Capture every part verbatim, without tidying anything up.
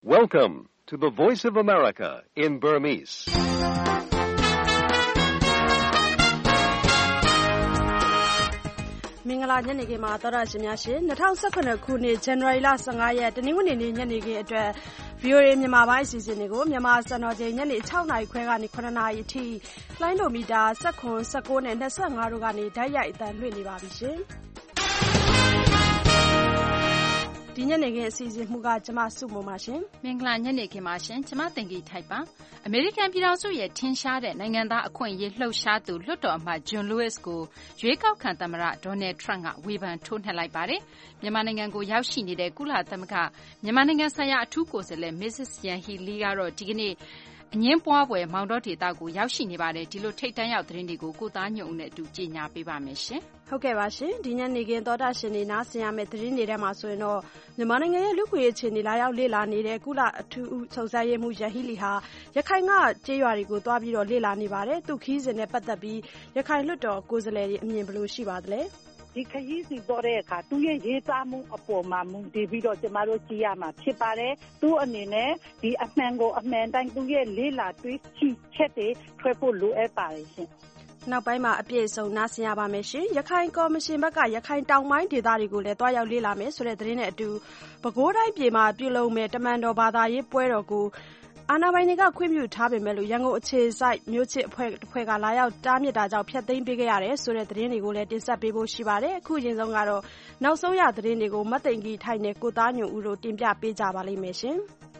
Welcome to the Voice of America in Burmese. ။မင်္ဂလာညနေခင်းမှာသောတာရှင်များရှင်၂၀၁၇ခုနှစ်ဇန်နဝါရီလ၁၅ရက်တနင်္ဂနွေနေ့ညနေခင်းအတွက် ဗီအိုအေ မြန်မာပိုင်းအစီအစဉ်တွေကိုမြန်မာစံတော်ချိန်ညနေ၆နာရီခွဲကနေ၇နာရီအထိလိုင်းဒိုမီတာ၁၇ ၁၉နဲ့၂၅တို့ကနေဓာတ်ရိုက်အသံလွှင့်နေပါပြီရှင်။ဒီညနေခင်းအစီအစဉ်မှုကကျမစုမုံပါရှင်။မင်္ဂလာညနေခင်းပါရှင်။ကျမတင်ကြီးထိုက်ပါ။အမေရိကန်ပြည်ထောင်စုရဲ့ထင်ရှားတဲ့နိုင်ငံသားအခွင့်အရေးလှုပ်ရှားသူလွှတ်တော်အမတ် John Lewis ကိုရွေးကောက်ခံသမ္မတ Donald Trump ကဝေဖန်ထိုးနှက်လိုက်ပါတယ်။မြန်မာနိုင်ငံကိုရောက်ရှိနေတဲ့ကုလသမဂ္ဂမြန်မာနိုင်ငံဆိုင်ရာအထူးကိုယ်စားလှယ် Missus Yanghee Lee ကတော့ဒီကနေ့အငင်းပွားပွဲမောင်တော်ဒေသကိုရောက်ရှိနေပါတယ်ဒီလိုထိတ်တန့်ရောက်သတင်းတွေကိုကိုသားညွန့်ဦးနဲ့အတူကြီးညာပေးပါမယ်ရှင်ဟုတ်ကဲ့ပါရှင်ဒီညနေခင်းသောတာရှင်တွေနားဆင်ရမယ့်သတင်းတွေထဲမှာဆိုရင်တော့မြန်မာနိုင်ငံရဲ့လူ့ခွင့်ရေးအခြေအနေလာရောက်လေ့လာနေတဲ့ကုလအထူးစုံစမ်းရေးမှူးယန်ဟီလီဟာရခိုင်ကကျေးရွာတွေကိုတွားပြီးတော့လေ့လာနေပါတယ်သူခီးစဉ်နဲ့ပတ်သက်ပြီးရခိုင်လွှတ်တော်ကိုယ်စားလှယ်တွေအမြင်ဘယ်လိုရှိပါသလဲဒီခရီးစီပေါ်တဲ့အခါသူရဲ့ရေးသားမှုအပေါ်မှာမူတည်ပြီးတော့ကျမတို့ကြည့်ရမှာဖြစ်ပါတယ်သူ့အနေနဲ့ဒီအမှန်ကိုအမှန်တိုင်းသူရဲ့လေးလာတွေးချိချက်တွေထွက်ဖို့လိုအပ်ပါတယ်ရှင်နောက်ပိုင်းမှာအပြည့်အစုံနားဆင်ရပါမယ်ရှင်ရခိုင်ကော်မရှင်ဘက်ကရခိုင်တောင်ပိုင်းဒေသတွေကိုလည်းတွားရောက်လေ့လာမယ်ဆိုတဲ့သတင်းနဲ့အတူပဲခူးတိုင်းပြည်မှာပြုလုပ်မဲ့တမန်တော်ဘာသာရေးပွဲတော်ကိုအာဏာပိုင်တွေကခွင့်ပြုထားပေမဲ့လို့ရန်ကုန်အခြေစိုက်မြို့ချစ်အဖွဲ့အဖွဲ့ကလာရောက်တားမြစ်တာကြောင့်ဖျက်သိမ်းပေးခဲ့ရတယ်ဆိုတဲ့သတင်းတွေကိုလည်းတင်ဆက်ပေးဖို့ရှိပါတယ်အခုချင်းဆုံးကတော့နောက်ဆုံးရသတင်းတွေကိုမသိင်္ဂီထိုက်နဲ့ကိုသားညွန့်ဦးတို့တင်ပြပေးကြပါလိမ့်မယ်ရှင်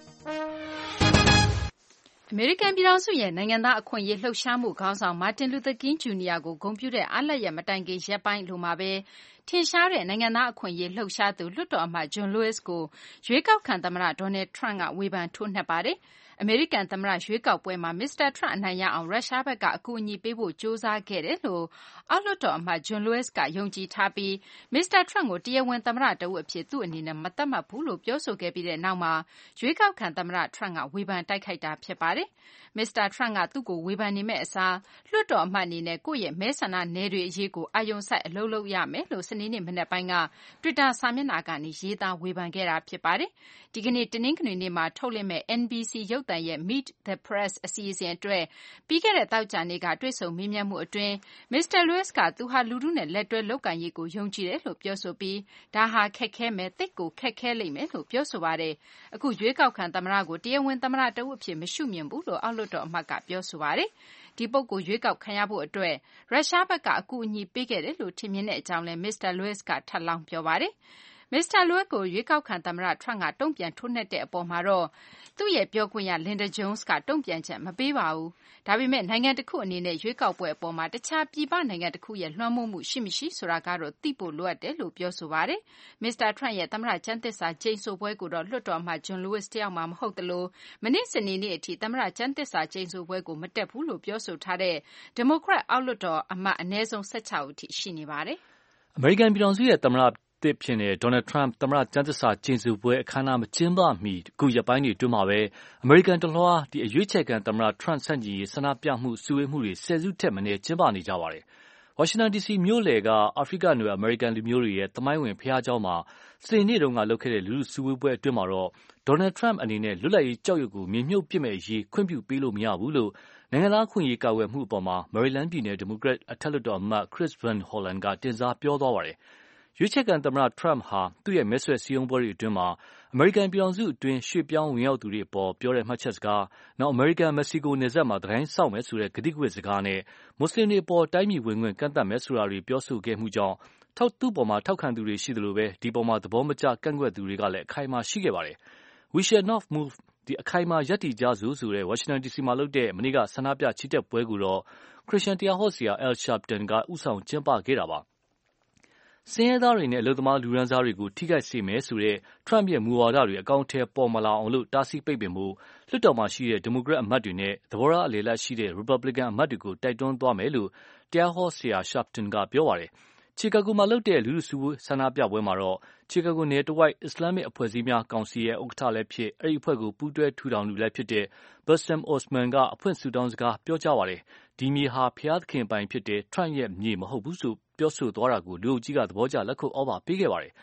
အမေရိကန်ပြည်ထောင်စုရဲ့နိုင်ငံသားအခွင့်အရေးလှုပ်ရှားမှုခေါင်းဆောင်မာတင်လူသာကင်းဂျူနီယာကိုဂုဏ်ပြုတဲ့အားလပ်ရက်မတိုင်ခင်ရက်ပိုင်းလိုမှာပဲထင်ရှားတဲ့နိုင်ငံသားအခွင့်အရေးလှုပ်ရှားသူလွှတ်တော်အမတ် John Lewis ကိုရွေးကောက်ခံသမ္မတ Donald Trump ကဝေဖန်ထိုးနှက်ပါတယ်။အမေရိကန်သမ္မတရွေးကောက်ပွဲမှာမစ္စတာ Trump အနိုင်ရအောင်ရုရှားဘက်ကအကူအညီပေးဖို့ကြိုးစားခဲ့တယ်လို့အောက်လွှတ်တော်အမတ် John Lewis ကယုံကြည်ထားပြီးမစ္စတာ Trump ကိုတရားဝင်သမ္မတတဦးအဖြစ်သူ့အနေနဲ့မသတ်မှတ်ဘူးလို့ပြောဆိုခဲ့ပြီးတဲ့နောက်မှာရွေးကောက်ခံသမ္မတ Trump ကဝေဖန်တိုက်ခိုက်တာဖြစ်ပါတယ်။မစ္စတာ Trump ကသူ့ကိုဝေဖန်နေမဲ့အစားလွှတ်တော်အမတ်အနေနဲ့ကိုယ့်ရဲ့မဲဆန္ဒနယ်တွေအရေးကိုအာရုံစိုက်အလုပ်လုပ်ရမယ်လို့စနေနေ့မနက်ပိုင်းက Twitter စာမျက်နှာကနေရေးသားဝေဖန်ခဲ့တာဖြစ်ပါတယ်။ဒီကနေ့တနင်္ဂနွေနေ့မှာထုတ်လွှင့်မဲ့ N B C ရုပ်သံရဲ့ Meet the Press အစီအစဉ်အတွက်ပြီးခဲ့တဲ့သောကြာနေ့ကတွေ့ဆုံမေးမြန်းမှုအတွင်းမစ္စတာ Lewis ကသူဟာလူထုနဲ့လက်တွဲလုပ်ကိုင်ရေးကိုယုံကြည်တယ်လို့ပြောဆိုပြီးဒါဟာခက်ခဲမယ်သိပ်ကိုခက်ခဲလိမ့်မယ်လို့ပြောဆိုပါတယ်။အခုရွေးကောက်ခံသမ္မတကိုတရားဝင်သမ္မတတဦးအဖြစ်မရှုမြင်ဘူးလို့အောက်လွှတ်တော်အမတ်ကပြောဆိုပါတယ်။ဒီပုဂ္ဂိုလ်ရွေးကောက်ခံရဖို့အတွက်ရုရှားဘက်ကအကူအညီပေးခဲ့တယ်လို့ထင်မြင်တဲ့အကြောင်းလည်းမစ္စတာ Lewis ကထပ်လောင်းပြောပါတယ်။မစ္စတာ Lewis ကိုရွေးကောက်ခံသမ္မတ Trump ကတုံ့ပြန်ထိုးနှက်တဲ့အပေါ်မှာတော့သူ့ရဲ့ပြောခွင့်ရ Linda Jones ကတုံ့ပြန်ချက်မပေးပါဘူး။ဒါပေမဲ့နိုင်ငံတစ်ခုအနေနဲ့ရွေးကောက်ပွဲအပေါ်မှာတခြားပြည်ပနိုင်ငံတစ်ခုရဲ့လွှမ်းမိုးမှုရှိမရှိဆိုတာကတော့သိဖို့လိုအပ်တယ်လို့ပြောဆိုပါတယ်။မစ္စတာ Trump ရဲ့သမ္မတကျမ်းသစ္စာကျိန်ဆိုပွဲကိုတော့လွှတ်တော်အမတ် John Lewis တယောက်မှမဟုတ်သလိုမနေ့စနေနေ့အထိသမ္မတကျမ်းသစ္စာကျိန်ဆိုပွဲကိုမတက်ဘူးလို့ပြောဆိုထားတဲ့ဒီမိုကရက်အောက်လွှတ်တော်အမတ်အနည်းဆုံး၁၆ဦးအထိရှိနေပါတယ်။အမေရိကန်ပြည်ထောင်စုရဲ့သမ္မတတစ်ဖြစ်နေဒေါ်နယ်ထရန့်သမ္မတကျမ်းသစ္စာကျိန်ဆိုပွဲအခမ်းအနားမကျင်းပမီအခုရက်ပိုင်းတွေအတွင်းမှာပဲအမေရိကန်တလွှားဒီအရွေးချယ်ခံသမ္မတထရန့်ဆန့်ကျင်ရေးဆန္ဒပြမှုစုဝေးမှုတွေဆယ်စုထက်မနည်းကျင်းပနေကြပါတယ်။ဝါရှင်တန်ဒီစီမြို့လယ်ကအာဖရိကနွယ်အမေရိကန်လူမျိုးတွေရဲ့သမိုင်းဝင်ဘုရားကျောင်းမှာစနေနေ့တုန်းကလုပ်ခဲ့တဲ့လူထုစုဝေးပွဲအတွင်းမှာတော့ဒေါ်နယ်ထရန့်အနေနဲ့လွတ်လပ်ရေးကြောက်ရွံ့ကိုမြေမြုပ်ပစ်မဲ့ရေးခွင့်ပြုပေးလို့မရဘူးလို့နိုင်ငံသားခွင့်ရေးကာကွယ်မှုအပေါ်မှာမယ်ရီလန်းပြည်နယ်ဒီမိုကရက်အထက်လွှတ်တော်အမတ် Chris Van Hollen ကတင်စားပြောသွားပါတယ်။ရွေးချယ်ခံသမ္မတထရန့်ဟာသူ့ရဲ့မဲဆွယ်စည်းရုံးပွဲတွေအတွင်းမှာအမေရိကန်ပြည်ထောင်စုအတွင်းရွှေ့ပြောင်းဝင်ရောက်သူတွေအပေါ်ပြောတဲ့မှတ်ချက်စကားနောက်အမေရိကန်မက္ကဆီကိုနယ်စပ်မှာတိုင်းစောင့်မယ်ဆိုတဲ့ကတိကဝတ်စကားနဲ့မွတ်စလင်တွေအပေါ်တိုင်းပြည်ဝင်ခွင့်ကန့်သတ်မယ်ဆိုတာတွေပြောဆိုခဲ့မှုကြောင့်ထောက်သူ့ပေါ်မှာထောက်ခံသူတွေရှိသလိုပဲဒီပေါ်မှာသဘောမကျကန့်ကွက်သူတွေကလည်းအခိုင်အမာရှိခဲ့ပါတယ်။ We shall not move ဒီအခိုင်အမာရပ်တည်ကြစို့ဆိုတဲ့ဝါရှင်တန်ဒီစီမှာလုပ်တဲ့မနေ့ကဆန္ဒပြချီတက်ပွဲကိုတော့ခရစ်ယာန်တရားဟောဆရာ Al Sharpton ကဦးဆောင်ကျင်းပခဲ့တာပါ။ဆင်းရဲသားတွေနဲ့အလုပ်သမားလူရန်စားတွေကိုထိခိုက်စေမယ်ဆိုတဲ့ထရန့်ရဲ့မူဝါဒတွေအကောင့်ထဲပေါ်မလာအောင်လို့တားဆီးပိတ်ပင်မှုလွှတ်တော်မှာရှိတဲ့ဒီမိုကရက်အမတ်တွေနဲ့သဘောထားအလယ်လတ်ရှိတဲ့ရီပတ်ဘလစ်ကန်အမတ်တွေကိုတိုက်တွန်းသွားမယ်လို့တရားဟောဆရာ Sharpton ကပြောပါတယ်။ချီကာဂိုမှာလုပ်တဲ့လူထုစုဝေးဆန္ဒပြပွဲမှာတော့ချီကာဂိုနယ်တဝိုက်အစ္စလာမစ်အဖွဲ့အစည်းများကောင်စီရဲ့ဥက္ကဋ္ဌလည်းဖြစ်အဲဒီအဖွဲ့ကိုပူးတွဲထူထောင်သူလည်းဖြစ်တဲ့ Bassem Osman ကအဖွင့်ဆုတောင်းစကားပြောကြားပါတယ်။ဒီမြေဟာဘုရားသခင်ပိုင်ဖြစ်တဲ့ထရန့်ရဲ့မြေမဟုတ်ဘူးဆိုပြောဆိုသွားတာကိုလူအုပ်ကြီးကသဘောကျလက်ခုပ်ဩဘာပေးခဲ့ပါတယ်။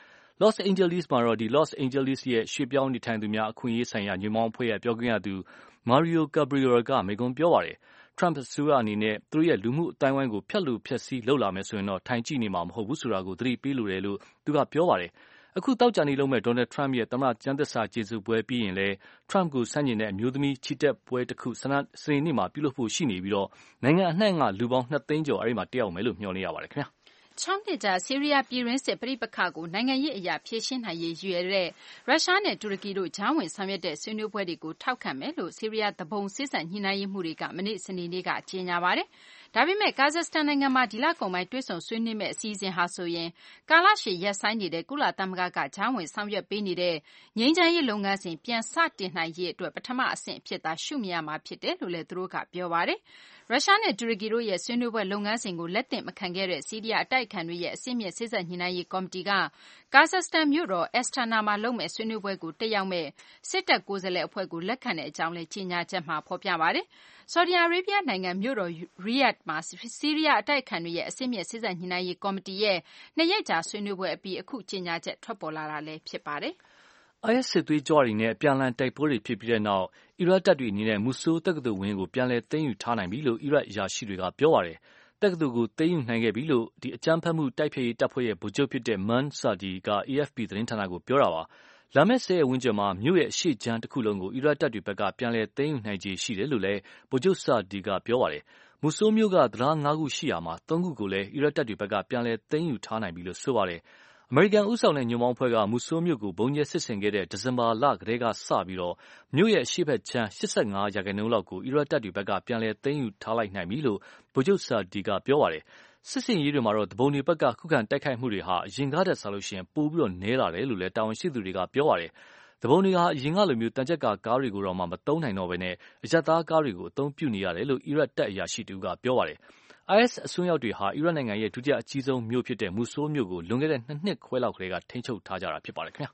Los Angeles မှာတော့ဒီ Los Angeles ရဲ့ရွှေ့ပြောင်းနေထိုင်သူများအခွင့်အရေးဆိုင်ရာညွှန်ပေါင်းအဖွဲ့ရဲ့ပြောခွင့်ရသူ Mario Cabrera ကမိန့်ခွန်းပြောပါတယ်။ Trump အစိုးရအနေနဲ့သူတို့ရဲ့လူမှုအတိုင်းဝိုင်းကိုဖျက်လို့ဖျက်ဆီးလုပ်လာမယ်ဆိုရင်တော့ထိုင်ကြည့်နေမှာမဟုတ်ဘူးဆိုတာကိုသတိပေးလိုတယ်လို့သူကပြောပါတယ်။အခုတောက်ကြနေလုံးမဲ့ Donald Trump ရဲ့သမ္မတကျမ်းသစ္စာကျေးဇူးပွဲပြီးရင်လဲ Trump ကိုဆန့်ကျင်တဲ့အမျိုးသမီးချီတက်ပွဲတစ်ခုစနေနေ့မှာပြုလုပ်ဖို့ရှိနေပြီးတော့နိုင်ငံအနှံ့ကလူပေါင်းနှစ်သိန်းကျော်အဲဒီမှာတက်ရောက်မယ်လို့မျှော်လင့်ရပါတယ်ခင်ဗျာ။၆နှစ်ကြာဆီးရီးယားပြည်တွင်းစစ်ပဋိပက္ခကိုနိုင်ငံရေးအရာဖြေရှင်းနိုင်ရေးရည်ရွယ်တဲ့ရုရှားနဲ့တူရကီတို့ကြားဝင်ဆောင်ရွက်တဲ့ဆွေးနွေးပွဲတွေကိုထောက်ခံမယ်လို့ဆီးရီးယားသူပုန်စေ့စပ်ညှိနှိုင်းရေးမှူးတွေကမနေ့စနေနေ့ကကြေညာပါတယ်။ဒါပေမဲ့ကာဇက်စတန်နိုင်ငံမှာဒီလကုန်ပိုင်းတွေ့ဆုံဆွေးနွေးမယ့်အစီအစဉ်ဟာဆိုရင်ကာလရှည်ရပ်ဆိုင်းနေတဲ့ကုလသမဂ္ဂကကြားဝင်ဆောင်ရွက်ပေးနေတဲ့ငြိမ်းချမ်းရေးလုပ်ငန်းစဉ်ပြန်စတင်နိုင်ရေးအတွက်ပထမအဆင့်အဖြစ်သာရှုမြင်ရမှာဖြစ်တယ်လို့လည်းသူတို့ကပြောပါတယ်။ရုရှားနဲ့တူရကီတို့ရဲ့ဆွေးနွေးပွဲလုပ်ငန်းစဉ်ကိုလက်သင့်မခံခဲ့တဲ့ဆီးရီးယားအတိုက်အခံတွေရဲ့အစည်းအမြစ်စေ့စပ်ညှိနှိုင်းရေးကော်မတီကကာဇက်စတန်မြို့တော်အက်စတာနာမှာလုပ်မဲ့ဆွေးနွေးပွဲကိုတက်ရောက်မဲ့စစ်တပ်ကိုယ်စားလှယ်အဖွဲ့ကိုလက်ခံတဲ့အကြောင်းလည်းကြေညာချက်မှာဖော်ပြပါတယ်။ဆော်ဒီအာရေးဗျနိုင်ငံမြို့တော်ရီယက်ဒ်မှာဆီးရီးယားအတိုက်အခံတွေရဲ့အစည်းအမြစ်စေ့စပ်ညှိနှိုင်းရေးကော်မတီရဲ့နှစ်ရက်ကြာဆွေးနွေးပွဲအပြီးအခုကြေညာချက်ထွက်ပေါ်လာတာလည်းဖြစ်ပါတယ်။ I S စစ်သွေးကြွတွေနဲ့အပြန်အလှန်တိုက်ပွဲတွေဖြစ်ပြီးတဲ့နောက်အီရတ်တပ်တွေအနေနဲ့မူဆိုးတက္ကသိုလ်ဝင်းကိုပြန်လည်သိမ်းယူထားနိုင်ပြီလို့အီရတ်အရာရှိတွေကပြောပါတယ်။တက္ကသိုလ်ကိုသိမ်းယူနိုင်ခဲ့ပြီလို့ဒီအကြမ်းဖက်မှုတိုက်ဖျက်ရေးတပ်ဖွဲ့ရဲ့ဗိုလ်ချုပ်ဖြစ်တဲ့ Man Sadi က A F P သတင်းဌာနကိုပြောတာပါ။လာမယ့်ဆယ်ရက်ဝန်းကျင်မှာမြို့ရဲ့အရှေ့ခြမ်းတစ်ခုလုံးကိုအီရတ်တပ်တွေဘက်ကပြန်လည်သိမ်းယူနိုင်ခြေရှိတယ်လို့လည်းဗိုလ်ချုပ် Sadi ကပြောပါတယ်။မူဆိုးမြို့ကတံတားငါးခုရှိရာမှာသုံးခုကိုလည်းအီရတ်တပ်တွေဘက်ကပြန်လည်သိမ်းယူထားနိုင်ပြီလို့ဆိုပါတယ်။အမေရိကန်ဦးဆောင်တဲ့ညွှန်ပေါင်းအဖွဲ့ကမူဆိုးမြို့ကိုဘုံကျဲစစ်ဆင်ခဲ့တဲ့ဒီဇင်ဘာလကတည်းကစပြီးတော့မြို့ရဲ့အရှေ့ဘက်ခြမ်း၈၅ရာခိုင်နှုန်းလောက်ကိုအီရတ်တပ်တွေဘက်ကပြန်လည်သိမ်းယူထားလိုက်နိုင်ပြီလို့ဗိုလ်ချုပ်ဆာဒီကပြောပါတယ်။စစ်စင်ရေးတွေမှာတော့တဘုံတွေဘက်ကခုခံတိုက်ခိုက်မှုတွေဟာအရင်ကတည်းကဆိုလို့ရှိရင်ပိုပြီးတော့နည်းလာတယ်လို့လည်းတာဝန်ရှိသူတွေကပြောပါတယ်။တဘုံတွေဟာအရင်ကလိုမျိုးတန်ကြပ်ကာကားတွေကိုတော့မှမသုံးနိုင်တော့ဘဲနဲ့အရပ်သားကားတွေကိုအသုံးပြုနေရတယ်လို့အီရတ်တပ်အရာရှိတူကပြောပါတယ်။ I S အစွန်းရောက်တွေဟာအီရတ်နိုင်ငံရဲ့ဒုတိယအကြီးဆုံးမြို့ဖြစ်တဲ့မူဆိုးမြို့ကိုလွန်ခဲ့တဲ့နှစ်နှစ်ခွဲလောက်ကတည်းကထိန်းချုပ်ထားကြတာဖြစ်ပါတယ်ခင်ဗျာ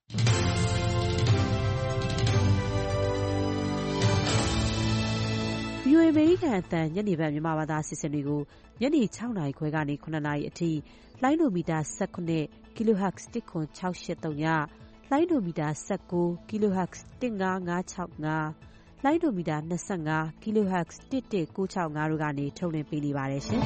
။ V O A အမေရိကန်အသံညနေပိုင်းမြန်မာဘာသာအစီအစဉ်တွေကိုညနေ၆နာရီခွဲကနေ၇နာရီအထိလိုင်းဒိုမီတာ၁၈ kHz တစ်ခွန်၆၈၃ညလိုင်းဒိုမီတာ၁၉ kHz တစ်၅၅၆၅လိုင်းဒိုမီတာ၂၅ kHz တစ်တစ်၉၆၅တို့ကနေထုတ်လွှင့်ပေးနေပါတယ်ရှင်။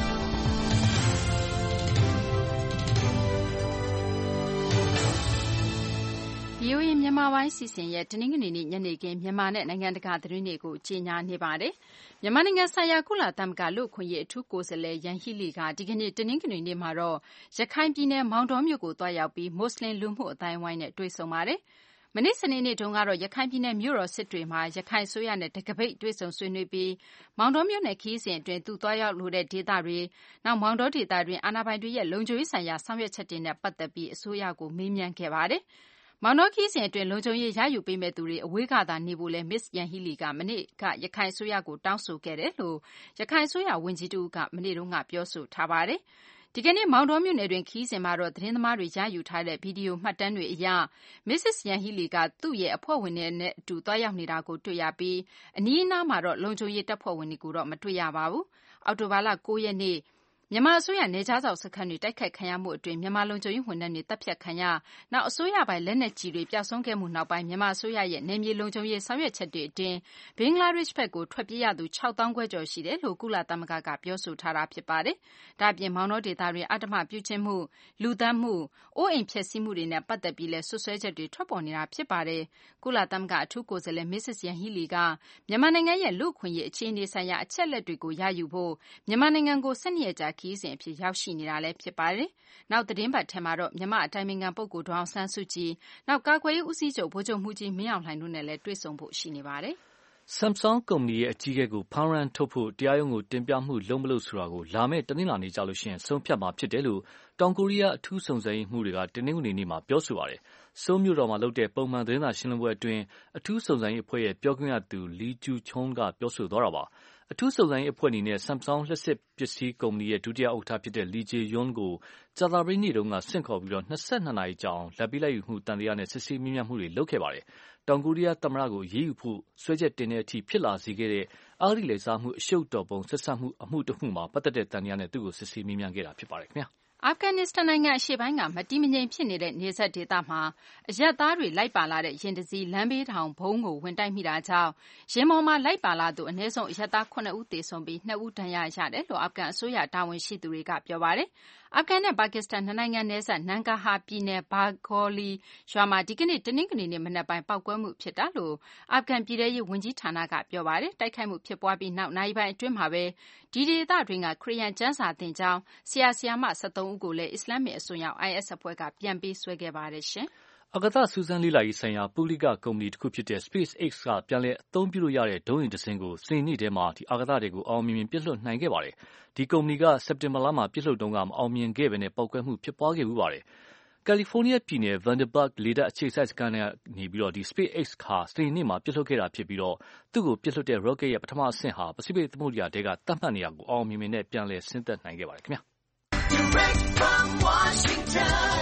V O A မြန်မာပိုင်းစီစဉ်ရဲ့တနင်္ဂနွေနေ့ညနေခင်းမြန်မာနဲ့နိုင်ငံတကာသတင်းတွေကိုကြီးညာနေပါတယ်။မြန်မာနိုင်ငံဆိုင်ရာကုလသမဂ္ဂလူ့အခွင့်အရေးအထူးကိုယ်စားလှယ်ယန်ဟီလီကဒီကနေ့တနင်္ဂနွေနေ့မှာတော့ရခိုင်ပြည်နယ်မောင်တောမြို့ကိုတွားရောက်ပြီးမွတ်စလင်လူမှုအတိုင်းအဝိုင်းနဲ့တွေ့ဆုံပါတယ်။မနေ့စနေနေ့တုန်းကတော့ရခိုင်ပြည်နယ်မြို့တော်စစ်တွေမှာရခိုင်အစိုးရနဲ့တကပိတ်တွေ့ဆုံဆွေးနွေးပြီးမောင်တောမြို့နယ်ခရီးစဉ်အတွင်းသူသွားရောက်လိုတဲ့ဒေသတွေနောက်မောင်တောဒေသတွင်အာဏာပိုင်တွေရဲ့လုံခြုံရေးဆိုင်ရာဆောင်ရွက်ချက်တွေနဲ့ပတ်သက်ပြီးအစိုးရကိုမေးမြန်းခဲ့ပါတယ်။မောင်တောခရီးစဉ်အတွင်းလုံခြုံရေးရယူပေးမဲ့သူတွေအဝေးကသာနေဖို့လဲမစ္စယန်ဟီလီကမနေ့ကရခိုင်အစိုးရကိုတောင်းဆိုခဲ့တယ်လို့ရခိုင်အစိုးရဝန်ကြီးတူကမနေ့တုန်းကပြောဆိုထားပါတယ်။ဒီကနေ့မောင်တောမြို့နယ်တွင်ခီးစဉ်မှာတော့သတင်းသမားတွေရယူထားတဲ့ဗီဒီယိုမှတ်တမ်းတွေအရမစ္စစ်ယန်ဟီလီကသူ့ရဲ့အဖွဲ့ဝင်တွေနဲ့အတူတွားရောက်နေတာကိုတွေ့ရပြီးအနီးအနားမှာတော့လုံခြုံရေးတပ်ဖွဲ့ဝင်တွေကိုတော့မတွေ့ရပါဘူး။အောက်တိုဘာလ၉ရက်နေ့မြန်မာအစိုးရနယ်ခြားစောင့်စခန်းတွေတိုက်ခိုက်ခံရမှုအတွင်းမြန်မာလုံခြုံရေးဝန်ထမ်းတွေတပ်ဖြတ်ခံရနောက်အစိုးရပိုင်းလက်နက်ကြီးတွေပျောက်ဆုံးခဲ့မှုနောက်ပိုင်းမြန်မာအစိုးရရဲ့နယ်မြေလုံခြုံရေးဆောင်ရွက်ချက်တွေအတွင်းဘင်္ဂလားဒေ့ရှ်ဘက်ကိုထွက်ပြေးရသူ၆သောင်းခွဲကျော်ရှိတယ်လို့ကုလသမဂ္ဂကပြောဆိုထားတာဖြစ်ပါတယ်။ဒါ့အပြင်မောင်တောဒေသတွင်အဓမ္မပြုကျင့်မှုလူသတ်မှုအိုးအိမ်ဖျက်ဆီးမှုတွေနဲ့ပတ်သက်ပြီးလဲဆွဆွဲချက်တွေထွက်ပေါ်နေတာဖြစ်ပါတယ်။ကုလသမဂ္ဂအထူးကိုယ်စားလှယ်မစ္စစ်ယန်ဟီလီကမြန်မာနိုင်ငံရဲ့လူ့အခွင့်အရေးအခြေအနေဆိုင်ရာအချက်အလက်တွေကိုရယူဖို့မြန်မာနိုင်ငံကို၁၂ရက်ကြာခရီးစဉ်အဖြစ်ရောက်ရှိနေတာလည်းဖြစ်ပါတယ်။နောက်သတင်းပတ်ထဲမှာတော့မြန်မာအတိုင်ပင်ခံပုဂ္ဂိုလ်ဒေါ်အောင်ဆန်းစုကြည်နောက်ကာကွယ်ရေးဦးစီးချုပ်ဗိုလ်ချုပ်မှူးကြီးမင်းအောင်လှိုင်တို့နဲ့လည်းတွေ့ဆုံဖို့ရှိနေပါတယ်။ Samsung ကုမ္ပဏီရဲ့အကြီးအကဲကိုဖမ်းရမ်းထုတ်ဖို့တရားရုံးကိုတင်ပြမှုလုပ်မလုပ်ဆိုတာကိုလာမယ့်တနင်္လာနေ့ကြလို့ရှိရင်ဆုံးဖြတ်မှာဖြစ်တယ်လို့တောင်ကိုရီးယားအထူးစုံစမ်းရေးမှူးတွေကတနင်္ဂနွေနေ့မှာပြောဆိုပါတယ်။ဆိုးလ်မြို့တော်မှာလုပ်တဲ့ပုံမှန်သတင်းစာရှင်းလင်းပွဲအတွင်းအထူးစုံစမ်းရေးအဖွဲ့ရဲ့ပြောခွင့်ရသူလီကျူချုံးကပြောဆိုသွားတာပါ။အထူးစုံစမ်းရေးအဖွဲ့အနေနဲ့ Samsung လျှပ်စစ်ပစ္စည်းကုမ္ပဏီရဲ့ဒုတိယဥက္ကဋ္ဌဖြစ်တဲ့လီဂျေယွန်းကိုကြာသပတေးနေ့တုန်းကဆင့်ခေါ်ပြီး၂၂နာရီကြာအောင်လာဘ်ပေးလာဘ်ယူမှုတန်တရားနဲ့စစ်ဆေးမေးမြန်းမှုတွေလုပ်ခဲ့ပါတယ်။တောင်ကိုရီးယားသမ္မတကိုအရေးယူဖို့စွဲချက်တင်တဲ့အထိဖြစ်လာစေခဲ့တဲ့အဂတိလိုက်စားမှုအရှုပ်တော်ပုံဆက်စပ်မှုအမှုတစ်မှုမှာပတ်သက်တဲ့တန်တရားနဲ့သူ့ကိုစစ်ဆေးမေးမြန်းခဲ့တာဖြစ်ပါတယ်ခင်ဗျာ။အာဖဂန်နစ္စတန်နိုင်ငံအရှေ့ပိုင်းကမတည်မငြိမ်ဖြစ်နေတဲ့နေဆက်ဒေသမှာအရပ်သားတွေလိုက်ပါလာတဲ့ရင်တစည်းလမ်းဘေးထောင်ဘုံကိုဝင်တိုက်မိတာကြောင့်ရင်ပေါ်မှာလိုက်ပါလာသူအနည်းဆုံးအရပ်သားခုနှစ်ဦးသေဆုံးပြီးနှစ်ဦးဒဏ်ရာရတယ်လို့အာဖဂန်အစိုးရတာဝန်ရှိသူတွေကပြောပါတယ်။အာဖဂန်နဲ့ပါကစ္စတန်နှစ်နိုင်ငံနယ်စပ်နန်ဂါဟာပြည်နယ်ဘာဂေါ်လီရွာမှာဒီကနေ့တနင်္ဂနွေနေ့မနက်ပိုင်းပောက်ကွဲမှုဖြစ်တာလို့အာဖဂန်ပြည်ထရေးဝန်ကြီးဌာနကပြောပါတယ်။တိုက်ခိုက်မှုဖြစ်ပွားပြီးနောက်နာရီပိုင်းအတွင်းမှာပဲဒီဒေသတွင်းကခရီးယန်ကျမ်းစာသင်ကျောင်းဆရာဆရာမဆယ်သုံးဦးကိုလည်းအစ္စလာမစ်အစွန်းရောက် အိုင်အက်စ် အဖွဲ့ကပြန်ပေးဆွဲခဲ့ပါတယ်ရှင်။အကသစူးစမ်းလေ့လာရေးဆိုင်ရာပုဂ္ဂလိကကုမ္ပဏီတစ်ခုဖြစ်တဲ့ SpaceX ကပြန်လည်အသုံးပြုလို့ရတဲ့ဒုံးယာဉ်တစ်စင်းကိုစနေနေ့ထဲမှာဒီအာကသတွေကိုအောင်မြင်မြင်ပစ်လွှတ်နိုင်ခဲ့ပါတယ်။ဒီကုမ္ပဏီကစက်တင်ဘာလမှာပစ်လွှတ်တုန်းကမအောင်မြင်ခဲ့ပဲနဲ့ပောက်ကွဲမှုဖြစ်ပွားခဲ့မှုပါတယ်။ကယ်လီဖိုးနီးယားပြည်နယ် Vandenberg လေတပ်အခြေစိုက်စခန်းကနေပြီးတော့ဒီ SpaceX ဟာစနေနေ့မှာပစ်လွှတ်ခဲ့တာဖြစ်ပြီးတော့သူ့ကိုပစ်လွှတ်တဲ့ rocket ရဲ့ပထမအဆင့်ဟာပစိဖိတ်သမုဒ္ဒရာထဲကတတ်မှတ်နေရာကိုအောင်မြင်မြင်နဲ့ပြန်လည်ဆင်းသက်နိုင်ခဲ့ပါတယ်ခင်ဗျာ။ Direct from Washington,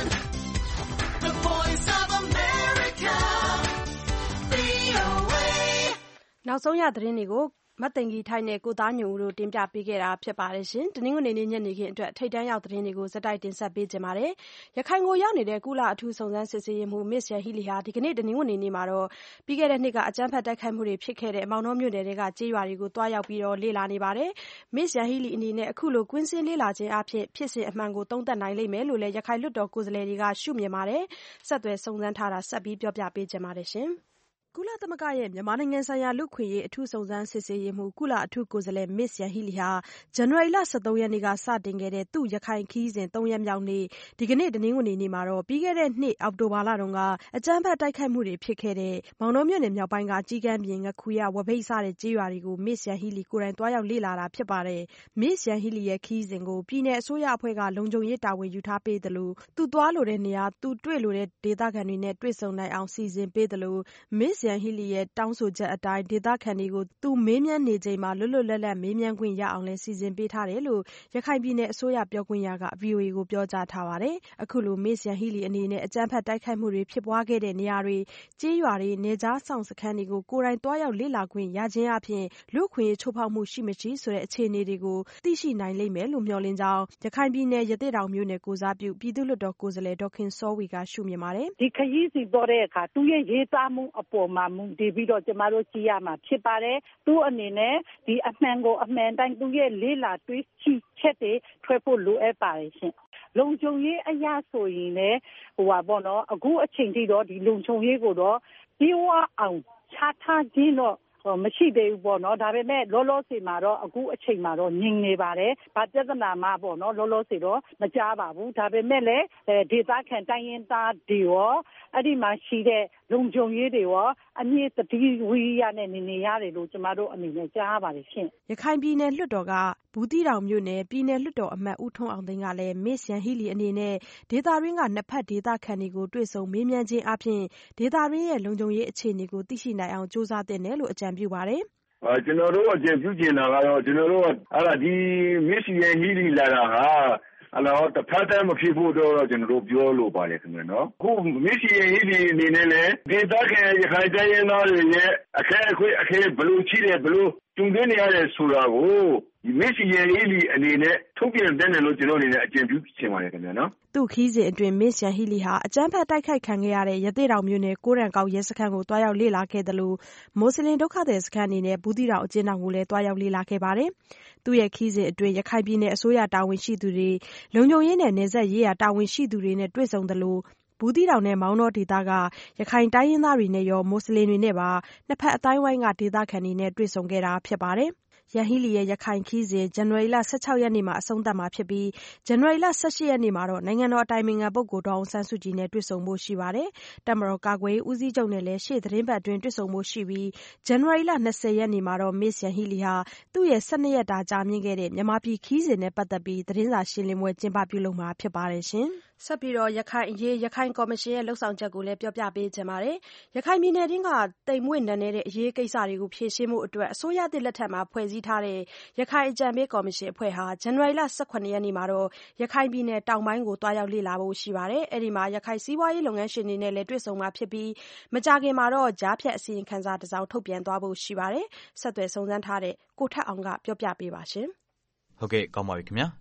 the voice of America, ဗွီအိုအေနောက်ဆုံးရသတင်းတွေကိုမတ်သိင်္ဂီထိုက်နဲ့ကိုသားညွန့်ဦးတို့တင်ပြပေးခဲ့တာဖြစ်ပါတယ်ရှင်။တနင်္ဂနွေနေ့ညနေခင်းအတွက်ထိပ်တန်းရောက်သတင်းတွေကိုစတိုက်တင်ဆက်ပေးကြပါမယ်။ရခိုင်ကိုရောက်နေတဲ့ကုလအထူးစုံစမ်းစစ်ဆေးရေးမှူးမစ်ယန်ဟီလီဟာဒီကနေ့တနင်္ဂနွေနေ့မှာတော့ပြီးခဲ့တဲ့နှစ်ကအကြမ်းဖက်တိုက်ခိုက်မှုတွေဖြစ်ခဲ့တဲ့မောင်နှောမြို့နယ်တွေကကြေးရွာတွေကိုတွားရောက်ပြီးတော့လေ့လာနေပါတယ်။မစ်ယန်ဟီလီအနေနဲ့အခုလိုကွင်းစင်းလေ့လာခြင်းအဖြစ်ဖြစ်စဉ်အမှန်ကိုသုံးသပ်နိုင်လိမ့်မယ်လို့လည်းရခိုင်လွှတ်တော်ကိုယ်စားလှယ်တွေကရှုမြင်ပါတယ်။ဆက်သွယ်စုံစမ်းထားတာဆက်ပြီးပြောပြပေးကြပါမယ်ရှင်။ကုလသမဂ္ဂရဲ့မြန်မာနိုင်ငံဆိုင်ရာလူ့အခွင့်အရေးအထူးစုံစမ်းစစ်ဆေးရေးမှူးကုလအထူးကိုယ်စားလှယ်မစ်ယန်ဟီလီဟာဇန်နဝါရီလဆယ့်သုံးရက်နေ့ကစတင်ခဲ့တဲ့သူ့ရခိုင်ခရီးစဉ်သုံးရက်မြောက်နေ့ဒီကနေ့တနင်္ဂနွေနေ့မှာတော့ပြီးခဲ့တဲ့နှစ်အောက်တိုဘာလတုန်းကအကြမ်းဖက်တိုက်ခိုက်မှုတွေဖြစ်ခဲ့တဲ့မောင်နှောမြို့နယ်မြောက်ပိုင်းကကြီးကမ်းပြင်ငခူရဝဘိတ်စတဲ့ကြေးရွာတွေကိုမစ်ယန်ဟီလီကိုယ်တိုင်တွားရောက်လေ့လာတာဖြစ်ပါတယ်။မစ်ယန်ဟီလီရဲ့ခရီးစဉ်ကိုပြည်내အစိုးရအဖွဲ့ကလုံခြုံရေးတာဝန်ယူထားပေးတယ်လို့သူသွားလိုတဲ့နေရာသူတွေ့လိုတဲ့ဒေသခံတွေနဲ့တွေ့ဆုံနိုင်အောင်စီစဉ်ပေးတယ်လို့မစ်ယန်ဟီလီရဲ့တောင်းဆိုချက်အတိုင်းဒေသခံတွေကိုသူမေးမြန်းနေချိန်မှာလွတ်လွတ်လပ်လပ်မေးမြန်းခွင့်ရအောင်လည်းစီစဉ်ပေးထားတယ်လို့ရခိုင်ပြည်နယ်အစိုးရပြောခွင့်ရက ဗွီအိုအေ ကိုပြောကြားထားပါတယ်။အခုလိုမစ်ယန်ဟီလီအနေနဲ့အကြမ်းဖက်တိုက်ခိုက်မှုတွေဖြစ်ပွားခဲ့တဲ့နေရာတွေကြေးရွာတွေနေကြားဆောင်စခန်းတွေကိုကိုယ်တိုင်တွားရောက်လေ့လာခွင့်ရခြင်းအပြင်လူ့အခွင့်အရေးချိုးဖောက်မှုရှိမရှိဆိုတဲ့အခြေအနေတွေကိုသိရှိနိုင်လိမ့်မယ်လို့မျှော်လင့်ကြောင်းရခိုင်ပြည်နယ်ရသေ့တောင်မြို့နယ်ကိုစားပြုပြည်သူ့လွှတ်တော်ကိုယ်စားလှယ်ဒေါ်ခင်စောဝေကရှုမြင်ပါတယ်။ဒီခရီးစဉ်ပေါ်တဲ့အခါသူရဲ့ရေးသားမှုအပေါ်မှာမူတည်ပြီးတော့ကျမတို့ကြည့်ရမှာဖြစ်ပါတယ်။သူ့အနေနဲ့ဒီအမှန်ကိုအမှန်တိုင်းသူရဲ့လေးလာတွေးချချက်တွေထွက်ဖို့လိုအပ်ပါတယ်ရှင်။လုံခြုံရေးအရာဆိုရင်လည်းဟိုပါပေါ့နော်အခုအချိန်ထိတော့ဒီလုံခြုံရေးကိုတော့ဒီဝအောင်ချထားခြင်းတော့မရှိသေးဘူးပေါ့နော်ဒါပေမဲ့လောလောဆယ်မှာတော့အခုအချိန်မှာတော့ငြိမ်နေပါတယ်။ဘာပြဿနာမှပေါ့နော်လောလောဆယ်တော့မကြားပါဘူး။ဒါပေမဲ့လည်းဒေသခံတိုင်းရင်းသားတွေရောအဲ့ဒီမှာရှိတဲ့လုံခြုံရေးတွေရောအမြင့်တတိဝိရိယနဲ့နေနေရတယ်လို့ကျမတို့အနေနဲ့ကြားပါတယ်ရှင်။ရခိုင်ပြည်နယ်လွှတ်တော်ကဘူးတီတောင်မြို့နယ်ပြည်နယ်လွှတ်တော်အမတ်ဦးထွန်းအောင်သိန်းကလည်းမစ်ယန်ဟီလီအနေနဲ့ဒေသတွင်းကနှစ်ဖက်ဒေသခံတွေကိုတွေ့ဆုံမေးမြန်းခြင်းအပြင်ဒေသတွင်းရဲ့လုံခြုံရေးအခြေအနေကိုသိရှိနိုင်အောင်စ조사သင့်တယ်လို့အကြံပြုပါတယ်။အဲကျွန်တော်တို့အကြံပြုချင်တာကတော့ကျွန်တော်တို့အဲ့ဒါဒီမစ်ယန်ဟီလီလာတာဟာအဲ့တော့တစ်ဖက်တည်းမဖြစ်ဖို့တော့ကျွန်တော်တို့ပြောလို့ပါတယ်ခင်ဗျာနော်ခုမစ်ယန်ဟီလီအနေနဲ့လည်းဒေသခံရခိုင်တိုင်းရင်းသားတွေရဲ့အခက်အခဲအခက်ဘလို့ရှိတယ်ဘလို့ကျုံနေရတယ်ဆိုတာကိုဒီမစ်ယန်ဟီလီအနေနဲ့ထုတ်ပြန်တဲ့နယ်လို့ကျွန်တော်အနေနဲ့အကြံပြုချင်ပါတယ်ခင်ဗျာနော်သူ့ခီးစဉ်အတွင်းမစ်ယန်ဟီလီဟာအကြမ်းဖက်တိုက်ခိုက်ခံခဲ့ရတဲ့ရသေ့တောင်မြို့နယ်ကိုရံကောက်ရဲစခန်းကိုတွားရောက်လေ့လာခဲ့တယ်လို့မွတ်စလင်ဒုက္ခသည်စခန်းအနေနဲ့ဘူးတီတောင်အကျဉ်းထောင်ကိုလည်းတွားရောက်လေ့လာခဲ့ပါတယ်။သူ့ရဲ့ခီးစဉ်အတွင်းရခိုင်ပြည်နယ်အစိုးရတာဝန်ရှိသူတွေလုံခြုံရေးနဲ့နယ်စပ်ရေးရာတာဝန်ရှိသူတွေနဲ့တွေ့ဆုံတယ်လို့ဘူးတီတောင်နဲ့မောင်နှောဒေသကရခိုင်တိုင်းရင်းသားတွေနဲ့ရောမွတ်စလင်တွေနဲ့ပါနှစ်ဖက်အတိုင်းဝိုင်းကဒေသခံတွေနဲ့တွေ့ဆုံခဲ့တာဖြစ်ပါတယ်။ယန်ဟီလီရဲ့ရခိုင်ခီးစဉ်ဇန်နဝါရီလဆယ့်ခြောက်ရက်နေ့မှာအဆုံးသတ်မှာဖြစ်ပြီးဇန်နဝါရီလဆယ့်ရှစ်ရက်နေ့မှာတော့နိုင်ငံတော်အတိုင်ပင်ခံပုဂ္ဂိုလ်ဒေါ်အောင်ဆန်းစုကြည်နဲ့တွေ့ဆုံဖို့ရှိပါတယ်။တပ်မတော်ကာကွယ်ရေးဦးစီးချုပ်နဲ့လည်းရှေ့သတင်းပတ်အတွင်းတွေ့ဆုံဖို့ရှိပြီးဇန်နဝါရီလနှစ်ဆယ်ရက်နေ့မှာတော့မစ်ယန်ဟီလီဟာသူ့ရဲ့၁၂ရက်တာကြာမြင့်ခဲ့တဲ့မြန်မာပြည်ခီးစဉ်နဲ့ပတ်သက်ပြီးသတင်းစာရှင်းလင်းပွဲကျင်းပပြုလုပ်မှာဖြစ်ပါတယ်ရှင်။ဆက်ပြီးတော့ရခိုင်အရေးရခိုင်ကော်မရှင်ရဲ့လှုပ်ဆောင်ချက်ကိုလည်းပြောပြပေးချင်ပါတယ်။ရခိုင်ပြည်နယ်တွင်းကတိမ်မွေ့နက်နဲတဲ့အရေးကိစ္စတွေကိုဖြေရှင်းမှုအတွက်အစိုးရသစ်လက်ထက်မှာဖွဲ့စည်းထားတဲ့ရခိုင်အကြံပေးကော်မရှင်အဖွဲ့ဟာဇန်နဝါရီလ၁၇ရက်နေ့မှာတော့ရခိုင်ပြည်နယ်တောင်ပိုင်းကိုတွားရောက်လေ့လာဖို့ရှိပါတယ်။အဲဒီမှာရခိုင်စီးပွားရေးလုပ်ငန်းရှင်တွေနဲ့လည်းတွေ့ဆုံမှာဖြစ်ပြီးမကြာခင်မှာတော့ကြားဖြတ်အစီရင်ခံစာတစ်စောင်ထုတ်ပြန်သွားဖို့ရှိပါတယ်။ဆက်သွယ်စုံစမ်းထားတဲ့ကိုထက်အောင်ကပြောပြပေးပါရှင်။ဟုတ်ကဲ့ကောင်းပါပြီခင်ဗျာ။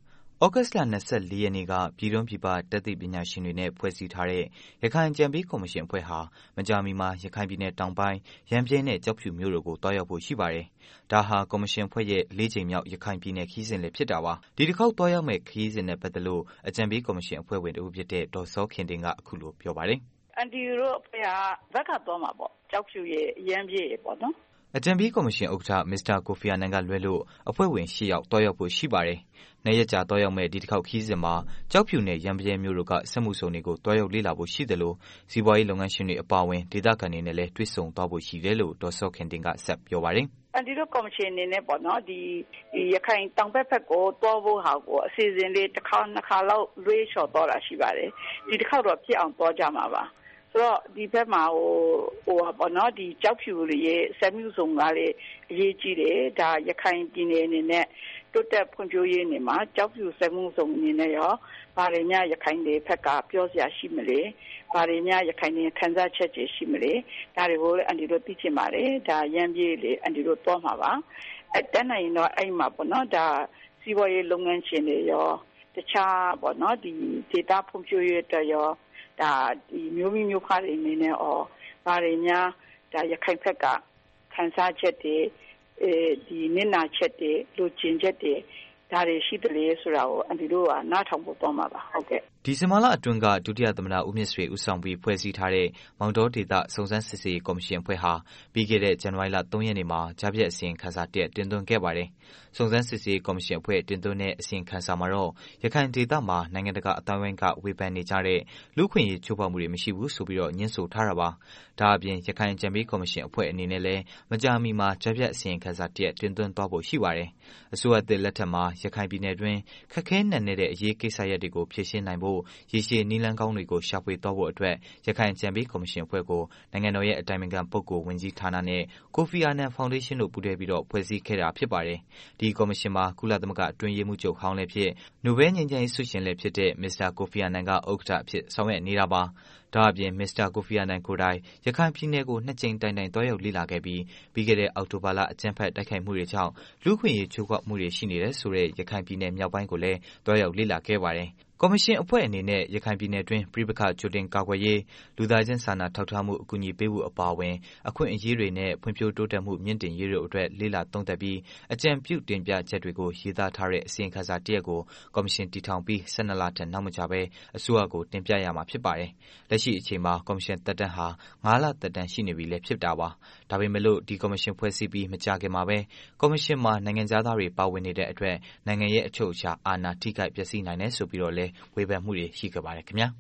ဩဂတ်စ်လ၂၄ရက်နေ့ကပြည်တွင်းပြည်ပတတ်သိပညာရှင်တွေနဲ့ဖွဲ့စည်းထားတဲ့ရခိုင်အကြံပေးကော်မရှင်အဖွဲ့ဟာမကြာမီမှာရခိုင်ပြည်နယ်တောင်ပိုင်းရမ်းဗြဲနဲ့ကျောက်ဖြူမြို့တို့ကိုတွားရောက်ဖို့ရှိပါတယ်။ဒါဟာကော်မရှင်အဖွဲ့ရဲ့လေးကြိမ်မြောက်ရခိုင်ပြည်နယ်ခရီးစဉ်လည်းဖြစ်တာပါ။ဒီတစ်ခေါက်တွားရောက်မဲ့ခရီးစဉ်နဲ့ပတ်သက်လို့အကြံပေးကော်မရှင်အဖွဲ့ဝင်တစ်ဦးဖြစ်တဲ့ဒေါ်စောခင်တင်ကအခုလိုပြောပါတယ်။အန်တီတို့အဖွဲ့ကဘက်ကသွားမှာပေါ့ကျောက်ဖြူရဲ့ရမ်းဗြဲရဲ့ပေါ့နော်။အကြံပေးကော်မရှင်ဥက္ကဋ္ဌမစ္စတာကိုဖီအာနန်ကလွဲလို့အဖွဲ့ဝင်၈ယောက်တွားရောက်ဖို့ရှိပါတယ်။နှစ်ရက်ကြာတွားရောက်မဲ့ဒီတစ်ခေါက်ခရီးစဉ်မှာကျောက်ဖြူနဲ့ရမ်းဗြဲမြို့တို့ကစက်မှုစုံတွေကိုတွားရောက်လေ့လာဖို့ရှိတယ်လို့စီးပွားရေးလုပ်ငန်းရှင်တွေအပါအဝင်ဒေသခံတွေနဲ့လည်းတွေ့ဆုံသွားဖို့ရှိတယ်လို့ဒေါ်စောခင်တင်ကဆက်ပြောပါတယ်။အန်တီတို့ကော်မရှင်အနေနဲ့ပေါ့နော်ဒီရခိုင်တောင်ဘက်ဘက်ကိုတွားဖို့ဟာကိုအစီအစဉ်လေးတစ်ခါနှစ်ခါလောက်လွှဲချော်တော့တာရှိပါတယ်။ဒီတစ်ခေါက်တော့ဖြစ်အောင်တွားကြမှာပါ။ဆိုတော့ဒီဘက်မှာဟိုဟိုပေါ့နော်ဒီကြောက်ဖြူရဲ့စက်မှုစုံကလည်းအရေးကြီးတယ်ဒါရခိုင်ပြည်နယ်အနေနဲ့တိုးတက်ဖွံ့ဖြိုးရေးနေမှာကြောက်ဖြူစက်မှုစုံအနေနဲ့ရောဗာရညရခိုင်တွေဘက်ကပြောစရာရှိမလဲဗာရညရခိုင်တွေခံစားချက်တွေရှိမလဲဒါတွေကိုလည်းအန်တီတို့သိချင်ပါတယ်ဒါရမ်းပြေးလေအန်တီတို့တွားမှာပါအဲတန်းနိုင်တော့အဲ့မှာပေါ့နော်ဒါစီးပွားရေးလုပ်ငန်းရှင်တွေရောတခြားပေါ့နော်ဒီဒေတာဖွံ့ဖြိုးရေးတွေရောဒါဒီမျိုးမျိုးမျိုးခါတွေနေနေအော်ဗာရများဒါရခိုင်ဘက်ကခန်းစားချက်တွေအဲဒီနစ်နာချက်တွေလူချင်းချက်တွေဒါတွေရှိတယ်လေဆိုတာကိုအန်တီတို့ကနားထောင်ဖို့တော့မှာပါဟုတ်ကဲ့ဒီဇင်ဘာလအတွင်းကဒုတိယသမ္မတဦးမြင့်ဆွေဦးဆောင်ပြီးဖွဲ့စည်းထားတဲ့မောင်တောဒေသစုံစမ်းစစ်ဆေးရေးကော်မရှင်အဖွဲ့ဟာပြီးခဲ့တဲ့ဇန်နဝါရီလ၃ရက်နေ့မှာကြားဖြတ်အစီရင်ခံစာတက်တင်သွင်းခဲ့ပါတယ်။စုံစမ်းစစ်ဆေးရေးကော်မရှင်အဖွဲ့တင်သွင်းတဲ့အစီရင်ခံစာမှာတော့ရခိုင်ဒေသမှာနိုင်ငံတကာအတိုင်းအဝိုင်းကဝေဖန်နေကြတဲ့လူ့ခွင့်ရေးချိုးဖောက်မှုတွေမရှိဘူးဆိုပြီးတော့ညှင်းဆိုထားတာပါ။ဒါအပြင်ရခိုင်အကြံပေးကော်မရှင်အဖွဲ့အနေနဲ့လည်းမကြာမီမှာကြားဖြတ်အစီရင်ခံစာတက်တင်သွင်းသွားဖို့ရှိပါတယ်။အစိုးရသစ်လက်ထက်မှာရခိုင်ပြည်နယ်တွင်းခက်ခဲနက်နဲတဲ့အရေးကိစ္စရပ်တွေကိုဖြေရှင်းနိုင်ဖို့ရေရှည်နည်းလမ်းကောင်းတွေကိုရှာဖွေသွားဖို့အတွက်ရခိုင်အကြံပေးကော်မရှင်အဖွဲ့ကိုနိုင်ငံတော်ရဲ့အတိုင်ပင်ခံပုဂ္ဂိုလ်ဝန်ကြီးဌာနနဲ့ကိုဖီအာနန်ဖောင်ဒေးရှင်းတို့ပူးတွဲပြီးတော့ဖွဲ့စည်းခဲ့တာဖြစ်ပါတယ်။ဒီကော်မရှင်မှာကုလသမဂ္ဂအတွင်းရေးမှူးချုပ်ဟောင်းလည်းဖြစ်နိုဘယ်ငြိမ်းချမ်းရေးဆုရှင်လည်းဖြစ်တဲ့မစ္စတာကိုဖီအာနန်ကဥက္ကဋ္ဌအဖြစ်ဆောင်ရွက်နေတာပါ။ဒါအပြင်မစ္စတာကိုဖီအာနန်ကိုယ်တိုင်ရခိုင်ပြည်နယ်ကိုနှစ်ကြိမ်တိုင်တိုင်တွားရောက်လေ့လာခဲ့ပြီးပြီးခဲ့တဲ့အောက်တိုဘာလအကြမ်းဖက်တိုက်ခိုက်မှုတွေကြောင့်လူ့ခွင့်ရေးချိုးဖောက်မှုတွေရှိနေတဲ့ဆိုတဲ့ရခိုင်ပြည်နယ်မြောက်ပိုင်းကိုလည်းတွားရောက်လေ့လာခဲ့ပါတယ်။ကော်မရှင်အဖွဲ့အနေနဲ့ရခိုင်ပြည်နယ်တွင်းပြည်ပခကြိုတင်ကာကွယ်ရေးလူသားချင်းစာနာထောက်ထားမှုအကူအညီပေးဖို့အပါအဝင်အခွင့်အရေးတွေနဲ့ဖွံ့ဖြိုးတိုးတက်မှုမြင့်တင်ရေးတို့အတွက်လေ့လာသုံးသပ်ပြီးအကြံပြုတင်ပြချက်တွေကိုရေးသားထားတဲ့အစီရင်ခံစာတစ်ရပ်ကိုကော်မရှင်တည်ထောင်ပြီး၁၂လထက်နောက်မကြာဘဲအစိုးရကိုတင်ပြရမှာဖြစ်ပါတယ်။လက်ရှိအချိန်မှာကော်မရှင်သက်တမ်းဟာ၅လသက်တမ်းရှိနေပြီလည်းဖြစ်တာပါ။ဒါပေမဲ့လို့ဒီကော်မရှင်ဖွဲ့စည်းပြီးမကြာခင်မှာပဲကော်မရှင်မှာနိုင်ငံသားတွေပါဝင်နေတဲ့အတွက်နိုင်ငံရဲ့အချုပ်အခြာအာဏာထိခိုက်ပျက်စီးနိုင်တယ်ဆိုပြီးတော့လဲဝေဖန်မှုတွေရှိခဲ့ပါတယ်ခင်ဗျာ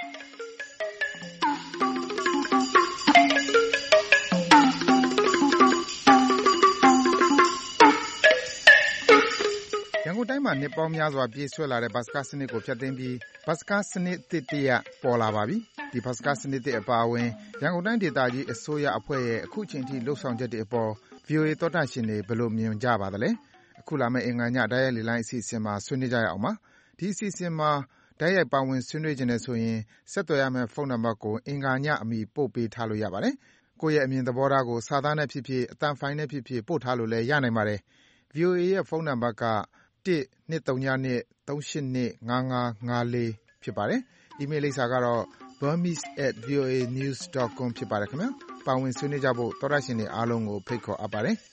ရန်ကုန်တိုင်းမှာနှစ်ပေါင်းများစွာပြေးဆွဲလာတဲ့ဘတ်စကားစနစ်ကိုဖျက်သိမ်းပြီးဘတ်စကားစနစ်သစ်တရပ်ပေါ်လာပါပြီ။ဒီဘတ်စကားစနစ်သစ်အပါအဝင်ရန်ကုန်တိုင်းဒေသကြီးအစိုးရအဖွဲ့ရဲ့အခုချိန်ထိလှုပ်ဆောင်ချက်တွေအပေါ် ဗီအိုအေ သောတရှင်တွေဘယ်လိုမြင်ကြပါသလဲ။အခုလာမယ့်အင်္ဂါညတိုက်ရိုက်လေလိုင်းအစီအစဉ်မှာဆွေးနွေးကြရအောင်ပါ။ဒီအစီအစဉ်မှာတိုက်ရိုက်ပါဝင်ဆွေးနွေးချင်တယ်ဆိုရင်ဆက်သွယ်ရမယ့်ဖုန်းနံပါတ်ကိုအင်္ဂါညအမီပို့ပေးထားလို့ရပါတယ်။ကိုယ့်ရဲ့အမြင်သဘောထားကိုစာသားနဲ့ဖြစ်ဖြစ်အသံဖိုင်နဲ့ဖြစ်ဖြစ်ပို့ထားလို့လည်းရနိုင်ပါတယ်။ ဗီအိုအေ ရဲ့ဖုန်းနံပါတ်ကတစ် ၂၀၂ ၃၈၂ ၅၅၅၄ဖြစ်ပါတယ်။ အီးမေးလ်လိပ်စာကတော့ burmese at voanews dot com ဖြစ်ပါတယ်ခင်ဗျာ။ပါဝင်ဆွေးနွေးကြဖို့သောတရှင်တွေအားလုံးကိုဖိတ်ခေါ်အပ်ပါတယ်။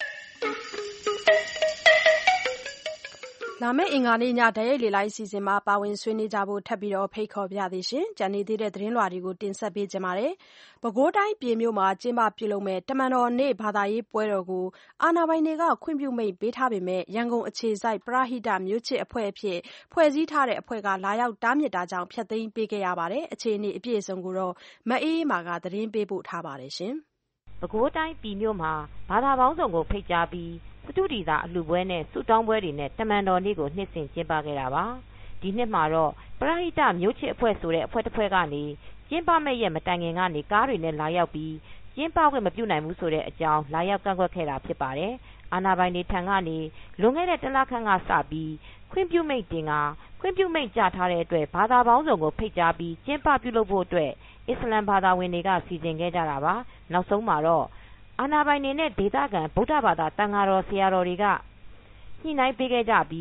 လာမယ့်အင်္ဂါနေ့ညတိုက်ရိုက်လေလိုင်းအစီအစဉ်မှာပါဝင်ဆွေးနွေးကြဖို့ထပ်ပြီးဖိတ်ခေါ်ပါရစေရှင်။ကျန်နေသေးတဲ့သတင်းလွှာတွေကိုတင်ဆက်ပေးကြပါမယ်။ပဲခူးတိုင်းပြည်မြို့မှာကျင်းပပြုလုပ်မဲ့တမန်တော်နေ့ဘာသာရေးပွဲတော်ကိုအာဏာပိုင်တွေကခွင့်ပြုမိန့်ပေးထားပေမဲ့ရန်ကုန်အခြေစိုက်ပရဟိတမျိုးချစ်အဖွဲ့အဖြစ်ဖွဲ့စည်းထားတဲ့အဖွဲ့ကလာရောက်တားမြစ်တာကြောင့်ဖျက်သိမ်းပေးခဲ့ရပါတယ်။အခြေအနေအပြည့်အစုံကိုတော့မအေးအေးမာကသတင်းပေးပို့ထားပါတယ်ရှင်။ပဲခူးတိုင်းပြည်မြို့မှာဘာသာပေါင်းစုံကိုဖိတ်ကြားပြီးစတုဒီသာအလှပွဲနဲ့ဆုတောင်းပွဲတွေနဲ့တမန်တော်နေ့ကိုနှစ်စဉ်ကျင်းပခဲ့တာပါ။ဒီနှစ်မှာတော့ပရဟိတမျိုးချစ်အဖွဲ့ဆိုတဲ့အဖွဲ့တစ်ဖွဲ့ကနေကျင်းပမဲ့ရက်မတိုင်ခင်ကနေကားတွေနဲ့လာရောက်ပြီးကျင်းပခွင့်မပြုနိုင်ဘူးဆိုတဲ့အကြောင်းလာရောက်ကန့်ကွက်ခဲ့တာဖြစ်ပါတယ်။အာဏာပိုင်တွေထံကနေလွန်ခဲ့တဲ့တလခန့်ကစပြီးခွင့်ပြုမိန့်တင်ကခွင့်ပြုမိန့်ကြထားတဲ့အတွက်ဘာသာပေါင်းစုံကိုဖိတ်ကြားပြီးကျင်းပပြုလုပ်ဖို့အတွက်အစ္စလမ်ဘာသာဝင်တွေကစီစဉ်ခဲ့ကြတာပါ။နောက်ဆုံးမှာတော့အာဏာပိုင်တွေနဲ့ဒေသခံဗုဒ္ဓဘာသာတန်ဃာတော်ဆရာတော်တွေကညှိနှိုင်းပေးခဲ့ကြပြီး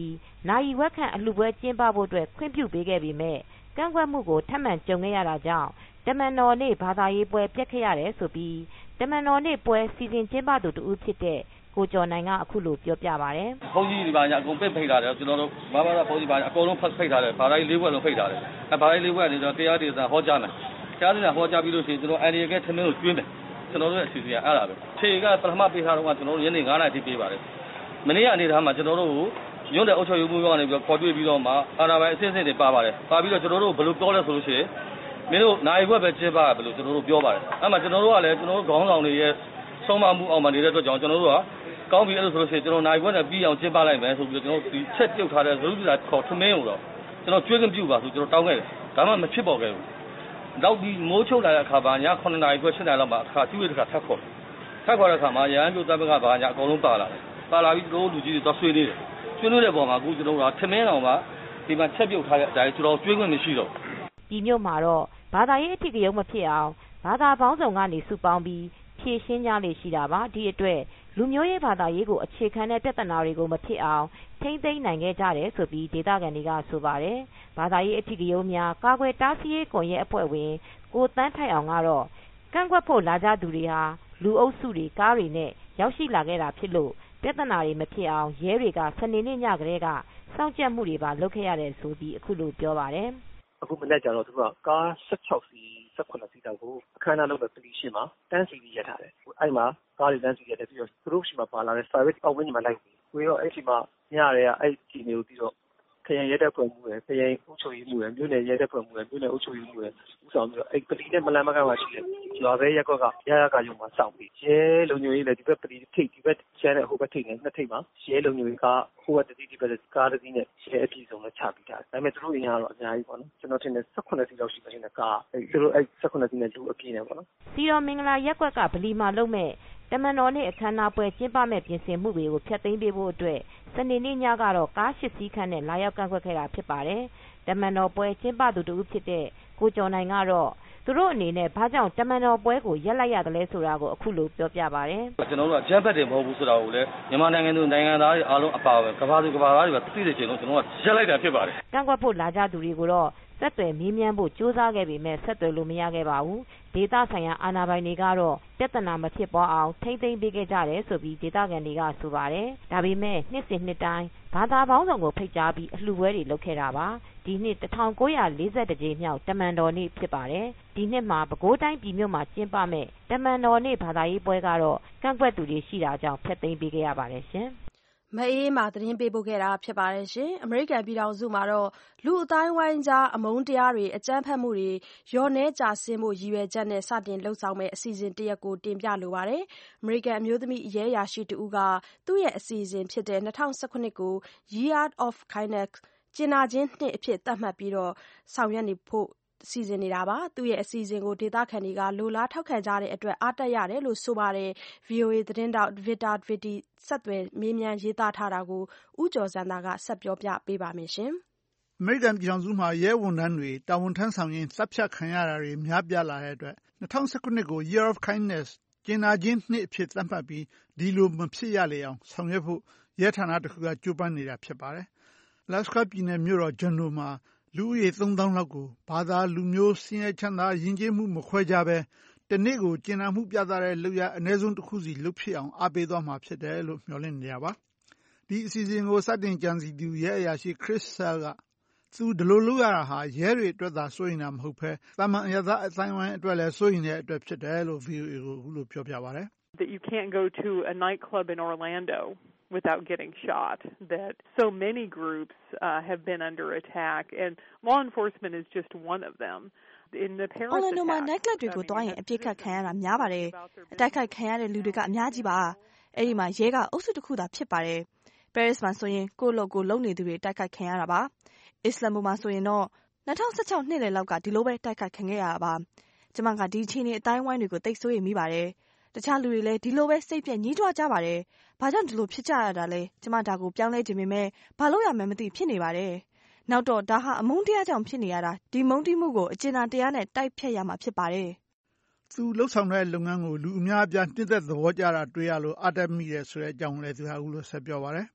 နာယီဝက်ခန့်အလှပွဲကျင်းပဖို့အတွက်ခွင့်ပြုပေးခဲ့ပေမဲ့ကန့်ကွက်မှုကိုထပ်မံကြုံခဲ့ရတာကြောင့်တမန်တော်နေ့ဘာသာရေးပွဲပြတ်ခဲ့ရတယ်ဆိုပြီးတမန်တော်နေ့ပွဲစီစဉ်ကျင်းပသူတဦးဖြစ်တဲ့ကိုကျော်နိုင်ကအခုလိုပြောပြပါတယ်။ဘုန်းကြီးဒီပါညာအကုန်ပိတ်ဖိတ်ထားတယ်ကျွန်တော်တို့ဘာသာဘုန်းကြီးပါညာအကုန်လုံးဖတ်ဖိတ်ထားတယ်ဘာသာရေးလေးဘွဲ့လုံးဖိတ်ထားတယ်အဲဘာသာရေးလေးဘွဲ့ကနေတော့တရားဒေသဟောကြားမယ်တရားဒေသဟောကြားပြီးလို့ရှိရင်ကျွန်တော်အန်ဒီရဲ့ထမင်းကိုကျွေးမယ်ကျွန်တော်တို့ရဲ့အစီအစဉ်အဲ့ဒါပဲခြေကပထမပေးထားတော့ကကျွန်တော်တို့ညနေ9နာရီထိပေးပါတယ်မနေ့ကအနေထားမှာကျွန်တော်တို့ကိုညွန့်တဲ့အုပ်ချုပ်ရေးမှုကနေပြီးတော့ခေါ်တွေ့ပြီးတော့မှအာဏာပိုင်အစစ်အစစ်တွေပါပါတယ်ပါပြီးတော့ကျွန်တော်တို့ဘယ်လိုပြောလဲဆိုလို့ရှိရင်မင်းတို့နိုင်ဘွဲ့ပဲကျင်းပရဘယ်လိုကျွန်တော်တို့ပြောပါတယ်အဲ့မှာကျွန်တော်တို့ကလည်းကျွန်တော်တို့ခေါင်းဆောင်တွေရဲ့ဆုံးမမှုအောင်မှနေတဲ့အတွက်ကြောင့်ကျွန်တော်တို့ကကောင်းပြီအဲ့လိုဆိုလို့ရှိရင်ကျွန်တော်နိုင်ဘွဲ့နဲ့ပြီးအောင်ကျင်းပလိုက်မယ်ဆိုပြီးတော့ကျွန်တော်ဒီချက်ပြုတ်ထားတဲ့ဇုတိလာခေါ်ထမင်းကိုတော့ကျွန်တော်ကျွေးခွင့်ပြုပါဆိုကျွန်တော်တောင်းခဲ့တယ်ဒါမှမဖြစ်ပေါ်ခဲ့ဘူးနောက်ပြီးမိုးချုပ်လာတဲ့အခါမှာည9နာရီခွဲ10နာရီလောက်မှာအခါကျွေးတဲ့အခါထပ်ခေါ်ထပ်ခေါ်တဲ့အခါမှာရဟန်းပြုတ်တပ်ကဘာညာအကုန်လုံးပါလာတယ်ပါလာပြီးတို့လူကြီးတွေတော့ဆွေးနေတယ်ဆွေးနွေးတဲ့ပုံမှာအခုကျွန်တော်တို့ကထမင်းတော်မှာဒီမှာချက်ပြုတ်ထားတဲ့အတိုင်းကျွန်တော်ကျွေးခွင့်မရှိတော့ဒီမြို့မှာတော့ဘာသာရေးအထီးကရုံးမဖြစ်အောင်ဘာသာပေါင်းစုံကနေစုပေါင်းပြီးဖြည့်ရှင်းကြလေရှိတာပါဒီအတွက်လူမျိုးရေးဘာသာရေးကိုအခြေခံတဲ့ပြဿနာတွေကိုမဖြစ်အောင်ထိမ့်သိမ်းနိုင်ခဲ့ကြတယ်ဆိုပြီးဒေသခံတွေကဆိုပါတယ်ဘာသာရေးအထီးကရုံးများကာကွယ်တားဆီးရေးကွန်ရက်အဖွဲ့ဝင်ကိုတန်းထိုက်အောင်ကတော့ကန့်ကွက်ဖို့လာကြသူတွေဟာလူအုပ်စုတွေကားတွေနဲ့ရောက်ရှိလာခဲ့တာဖြစ်လို့ပြဿနာတွေမဖြစ်အောင်ရဲတွေကစနေနေ့ညကလေးကစောင့်ကြပ်မှုတွေပါလုပ်ခဲ့ရတယ်ဆိုပြီးအခုလိုပြောပါတယ်အခုမနေ့ကျတော့သူကကား16စီး18စီးတောင်ကိုအခမ်းအနားလုပ်တဲ့ပလီရှင်းမှာတန်းစီပြီးရထားတယ်အဲ့မှာကားတွေတန်းစီရတယ်ပြီးတော့သူတို့ရှိမှပါလာတဲ့ service အောက်ဝင်းမှာလိုက်ပြီးပြီးတော့အဲ့ဒီမှာညရဲကအဲ့ဒီမျိုးပြီးတော့ခရိုင်ရဲတပ်ဖွဲ့မှုရယ်ခရိုင်အုပ်ချုပ်ရေးမှုရယ်မြို့နယ်ရဲတပ်ဖွဲ့မှုရယ်မြို့နယ်အုပ်ချုပ်ရေးမှုရယ်ဥဆောင်ပြီးတော့အဲ့ပလီနဲ့မလန်မကမှာရှိတယ်ရွာပဲရက်ကွက်ကရရကရုံမှာစောင့်ပြီးရဲလုံခြုံရေးလည်းဒီဘက်ပလီထိပ်ဒီဘက်ကျန်တဲ့ဟိုဘက်ထိပ်နဲ့နှစ်ထိပ်မှာရဲလုံခြုံရေးကဟိုဘက်တတိဒီဘက်ကားတတိနဲ့ရဲအပြည့်စုံနဲ့ချပြီးထားတယ်ဒါပေမဲ့သူတို့အင်အားတော့အများကြီးပေါ့နော်ကျွန်တော်ထင်တယ်18စီးလောက်ရှိတယ်ကားအဲ့သူတို့အဲ့18စီးနဲ့လူအပြည့်နဲ့ပေါ့နော်စီရောမင်္ဂလာရက်ကွက်ကဗလီမှာလုပ်မဲ့တမန်တော်နေ့အခမ်းအနားပွဲကျင်းပမဲ့ပြင်ဆင်မှုတွေကိုဖျက်သိမ်းပေးဖို့အတွက်စနေနေ့ညကတော့ကားရှစ်စီးခန့်နဲ့လာရောက်ကန့်ကွက်ခဲ့တာဖြစ်ပါတယ်တမန်တော်ပွဲကျင်းပသူတူဖြစ်တဲ့ကိုကျော်နိုင်ကတော့သူတို့အနေနဲ့ဘာကြောင့်တမန်တော်ပွဲကိုရက်လိုက်ရတယ်လဲဆိုတာကိုအခုလိုပြောပြပါတယ်ကျွန်တော်တို့ကဂျမ်ဖက်တွေမဟုတ်ဘူးဆိုတာကိုလည်းမြန်မာနိုင်ငံသူနိုင်ငံသားတွေအားလုံးအပါအဝင်ကမ္ဘာသူကမ္ဘာသားတွေကသိတဲ့ချိန်လုံးကျွန်တော်ကရက်လိုက်တာဖြစ်ပါတယ်ကန့်ကွက်ဖို့လာကြသူတွေကိုတော့ဆက်သွယ်မေးမြန်းဖို့ကြိုးစားခဲ့ပေမဲ့ဆက်သွယ်လို့မရခဲ့ပါဘူးဒေသဆိုင်ရာအာဏာပိုင်တွေကတော့ပြဿနာမဖြစ်ပေါ်အောင်ထိမ့်သိမ်းပေးခဲ့ကြတယ်ဆိုပြီးဒေသခံတွေကဆိုပါတယ်ဒါပေမဲ့နှစ်စဉ်နှစ်တိုင်းဘာသာပေါင်းစုံကိုဖိတ်ကြားပြီးအလှူပွဲတွေလုပ်ခဲ့တာပါဒီနှစ်၁၉၄၁ကြိမ်မြောက်တမန်တော်နေ့ဖြစ်ပါတယ်ဒီနှစ်မှာပဲခူးတိုင်းပြည်မြို့မှာကျင်းပမဲ့တမန်တော်နေ့ဘာသာရေးပွဲကတော့ကန့်ကွက်သူတွေရှိတာကြောင့်ဖျက်သိမ်းပေးခဲ့ရပါတယ်ရှင်မအေးမာသတင်းပေးပို့ခဲ့တာဖြစ်ပါတယ်ရှင်အမေရိကန်ပြည်ထောင်စုမှာတော့လူအတိုင်းဝိုင်းကြားအမုန်းတရားတွေအကြမ်းဖက်မှုတွေရောနှဲကြဆင်းဖို့ရည်ရွယ်ချက်နဲ့စတင်လှုပ်ဆောင်မဲ့အစီအစဉ်တရက်ကိုတင်ပြလိုပါတယ်အမေရိကန်အမျိုးသမီးအရေးရာရှိတူကသူ့ရဲ့အစီအစဉ်ဖြစ်တဲ့၂၀၁၇ကို Year of Kindness ကျင်နာခြင်းနှစ်အဖြစ်သတ်မှတ်ပြီးတော့ဆောင်ရွက်နေဖို့စီစဉ်နေတာပါသူ့ရဲ့အစီအစဉ်ကိုဒေသခံတွေကလိုလားထောက်ခံကြတဲ့အတွက်အားတက်ရတယ်လို့ဆိုပါတယ် ဗွီအိုအေ သတင်းတောက် Victor Vitti ဆက်သွယ်မေးမြန်းရေးသားထားတာကိုဦးကျော်စံသာကဆက်ပြောပြပေးပါမယ်ရှင်အမေရိကန်ပြည်ထောင်စုမှာရဲဝန်ထမ်းတွေတာဝန်ထမ်းဆောင်ရင်းတပ်ဖြတ်ခံရတာတွေများပြားလာတဲ့အတွက်၂၀၁၇ကို Year of Kindness ကျင်နာခြင်းနှစ်အဖြစ်သတ်မှတ်ပြီးဒီလိုမဖြစ်ရလေအောင်ဆောင်ရွက်ဖို့ရဲဌာနတစ်ခုကကြိုးပမ်းနေတာဖြစ်ပါတယ်။ Alaska ပြည်နယ်မြို့တော် Juneau မှာလူဦးရေသုံးသောင်းလောက်ကိုဘာသာလူမျိုးဆင်းရဲချမ်းသာယဉ်ကျေးမှုမခွဲခြားဘဲတနေ့ကိုကျင်နာမှုပြသတဲ့လုပ်ရအနည်းဆုံးတစ်ခုစီလုပ်ဖြစ်အောင်အားပေးသွားမှာဖြစ်တယ်လို့မျှော်လင့်နေတာပါဒီအစီအစဉ်ကိုစတင်ကြံစီသူရဲအရာရှိ Chris Sell ကသူဒီလိုလုပ်ရတာဟာရဲတွေအတွက်သာစိုးရင်တာမဟုတ်ဘဲတာမန်အရသားအတိုင်းဝိုင်းအတွက်လည်းစိုးရင်တဲ့အတွက်ဖြစ်တယ်လို့ ဗွီအိုအေ ကိုအခုလိုပြောပြပါတယ် That you can't go to a nightclub in Orlando without getting shot, that so many groups uh, have been under attack, and law enforcement is just one of them. In the Paris attack, Orlando မှာ nightclub တွေကိုတွားရင်အပြစ်ခတ်ခံရတာများပါတယ်။အတိုက်ခိုက်ခံရတဲ့လူတွေကအများကြီးပါ။အဲ့ဒီမှာရဲကအုပ်စုတစ်ခုသာဖြစ်ပါတယ်။ Paris မှာဆိုရင်ကိုယ့်လုပ်ကိုလုံနေသူတွေတိုက်ခိုက်ခံရတာပါ။ Istanbul မှာဆိုရင်တော့၂၀၁၆နှစ်လယ်လောက်ကဒီလိုပဲတိုက်ခိုက်ခံခဲ့ရတာပါ။ကျွန်မကဒီအခြေအနေအတိုင်းဝိုင်းတွေကိုသိစိုးရိမ်မိပါတယ်။တခြားလူတွေလည်းဒီလိုပဲစိတ်ပြည့်ညှိတွားကြပါတယ်။ဘာကြောင့်ဒီလိုဖြစ်ကြရတာလဲကျွန်မဒါကိုပြောင်းလဲခြင်းပေမဲ့ဘာလို့ရမှန်းမသိဖြစ်နေပါတယ်။နောက်တော့ဒါဟာအမုန်းတရားကြောင့်ဖြစ်နေရတာဒီမုန်းတီးမှုကိုအကျဉ်းသားတရားနဲ့တိုက်ဖြတ်ရမှာဖြစ်ပါတယ်။သူလှုပ်ဆောင်တဲ့လုပ်ငန်းကိုလူအများအပြားနှိမ့်သက်သဘောကျတာတွေ့ရလို့အားတက်မိတယ်ဆိုတဲ့အကြောင်းလည်းသူကအခုလိုဆက်ပြောပါတယ်။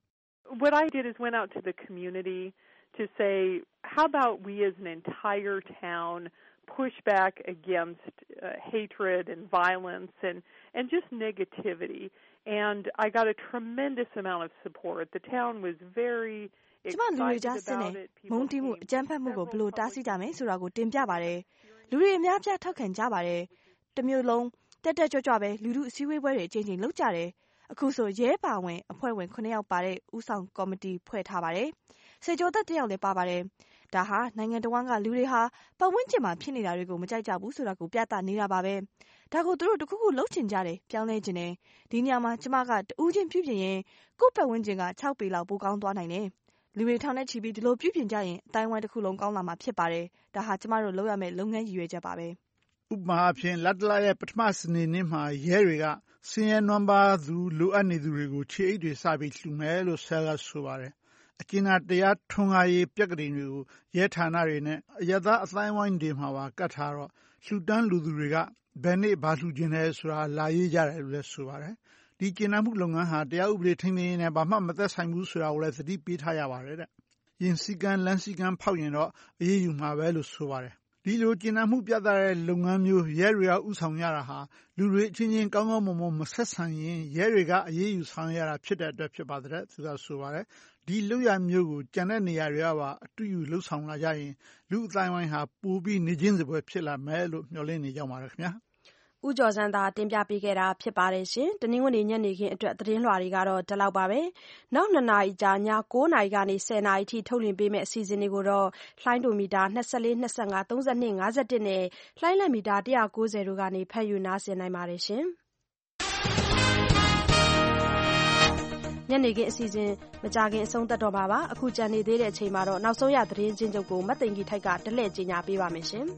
what I did is went out to the community to say, how about we as an entire town push back against uh, hatred and violence and, and just negativity. And I got a tremendous amount of support. The town was very excited about it. မုန်းတီးမှုအကြမ်းဖက်မှုကိုဘယ်လိုတားဆီးကြမယ်ဆိုတာကိုတင်ပြပါတယ်။လူတွေအများပြားထောက်ခံကြပါတယ်။တမျိုးလုံးတက်တက်ကြွကြွပဲလူလူအစည်းအဝေးပွဲတွေအချိန်ချင်းလုပ်ကြတယ်။အခုဆိုရဲပါဝင်အဖွဲ့ဝင်9ယောက်ပါတဲ့ဦးဆောင်ကော်မတီဖွဲ့ထားပါတယ်။စေကျော်သက်တယောက်လည်းပါပါတယ်။ဒါဟာနိုင်ငံတော်ကလူတွေဟာပတ်ဝန်းကျင်မှာဖြစ်နေတာတွေကိုမကြိုက်ကြဘူးဆိုတာကိုပြသနေတာပါပဲ။ဒါကိုသူတို့တခုခုလှုပ်ချင်ကြတယ်ပြောင်းလဲခြင်းတယ်။ဒီညမှာကျမကတူးချင်းပြုပြင်ရင်ကိုယ့်ပတ်ဝန်းကျင်က6ပေလောက်ပိုကောင်းသွားနိုင်တယ်။လူတွေထောင်နဲ့ချီပြီးဒီလိုပြုပြင်ကြရင်အတိုင်းဝိုင်းတစ်ခုလုံးကောင်းလာမှာဖြစ်ပါတယ်။ဒါဟာကျမတို့လုပ်ရမယ့်လုပ်ငန်းရည်ရွယ်ချက်ပါပဲ။ဥပမာအဖြစ်လတ်တလာရဲ့ပထမစနေနေ့မှာရဲတွေကစင်ရဲနွမ်းပါသူလိုအပ်နေသူတွေကိုခြေအိတ်တွေစပြီးလှူမယ်လို့ဆဲလာဆိုပါတယ်။အကျဉ်းတရားထွန်းကားရေးပြက်ကလေးတွေကိုရဲဌာနတွေနဲ့အရသာအတိုင်းဝိုင်းတွေမှာပါကတ်ထားတော့လှူတန်းလူသူတွေကဘယ်နေ့ဘာလှူခြင်းလဲဆိုတာလာရေးကြတယ်လို့လည်းဆိုပါတယ်။ဒီကျဉ်းမှုလုပ်ငန်းဟာတရားဥပဒေထိန်းသိမ်းရေးနဲ့ဘာမှမသက်ဆိုင်ဘူးဆိုတာကိုလည်းသတိပေးထားရပါတယ်တဲ့။ရင်စီကံလမ်းစီကံဖောက်ရင်တော့အေးအေးယူမှာပဲလို့ဆိုပါတယ်။ဒီလိုကျဉ်းမှုပြသတဲ့လုပ်ငန်းမျိုးရဲတွေကဥဆောင်ရတာဟာလူတွေအချင်းချင်းကောင်းကောင်းမွန်မွန်မဆက်ဆံရင်ရဲတွေကအရေးယူဆောင်ရတာဖြစ်တဲ့အတွက်ဖြစ်ပါတယ်သူကဆိုပါတယ်။ဒီလုပ်ရမျိုးကိုကြံတဲ့နေရာတွေကပါအတူယူလှုပ်ဆောင်လာကြရင်လူအတိုင်းဝိုင်းဟာပိုပြီးနေချင်းစပွဲဖြစ်လာမယ်လို့မျှော်လင့်နေကြပါတယ်ခင်ဗျာ။ဦးကျော်စန်းသာတင်ပြပေးခဲ့တာဖြစ်ပါတယ်ရှင်။တနင်္ဂနွေညနေခင်းအတွက်သတင်းလွှာတွေကတော့ဒီလောက်ပါပဲ။နောက်နှစ်နာရီကြာည9နာရီကနေ10နာရီထိထုတ်လွှင့်ပေးမယ့်အစီအစဉ်တွေကိုတော့လှိုင်းဒိုမီတာ24 25 32 51နဲ့လှိုင်းလက်မီတာone ninetyတို့ကနေဖတ်ယူနားဆင်နိုင်ပါတယ်ရှင်။ညနေခင်းအစီအစဉ်မကြခင်အဆုံးသတ်တော့မှာပါ။အခုကြံနေသေးတဲ့အချိန်မှာတော့နောက်ဆုံးရသတင်းချင်းချုပ်ကိုမတ်သိင်ကြီးထိုက်ကတလှည့်ကြေညာပေးပါမယ်ရှင်။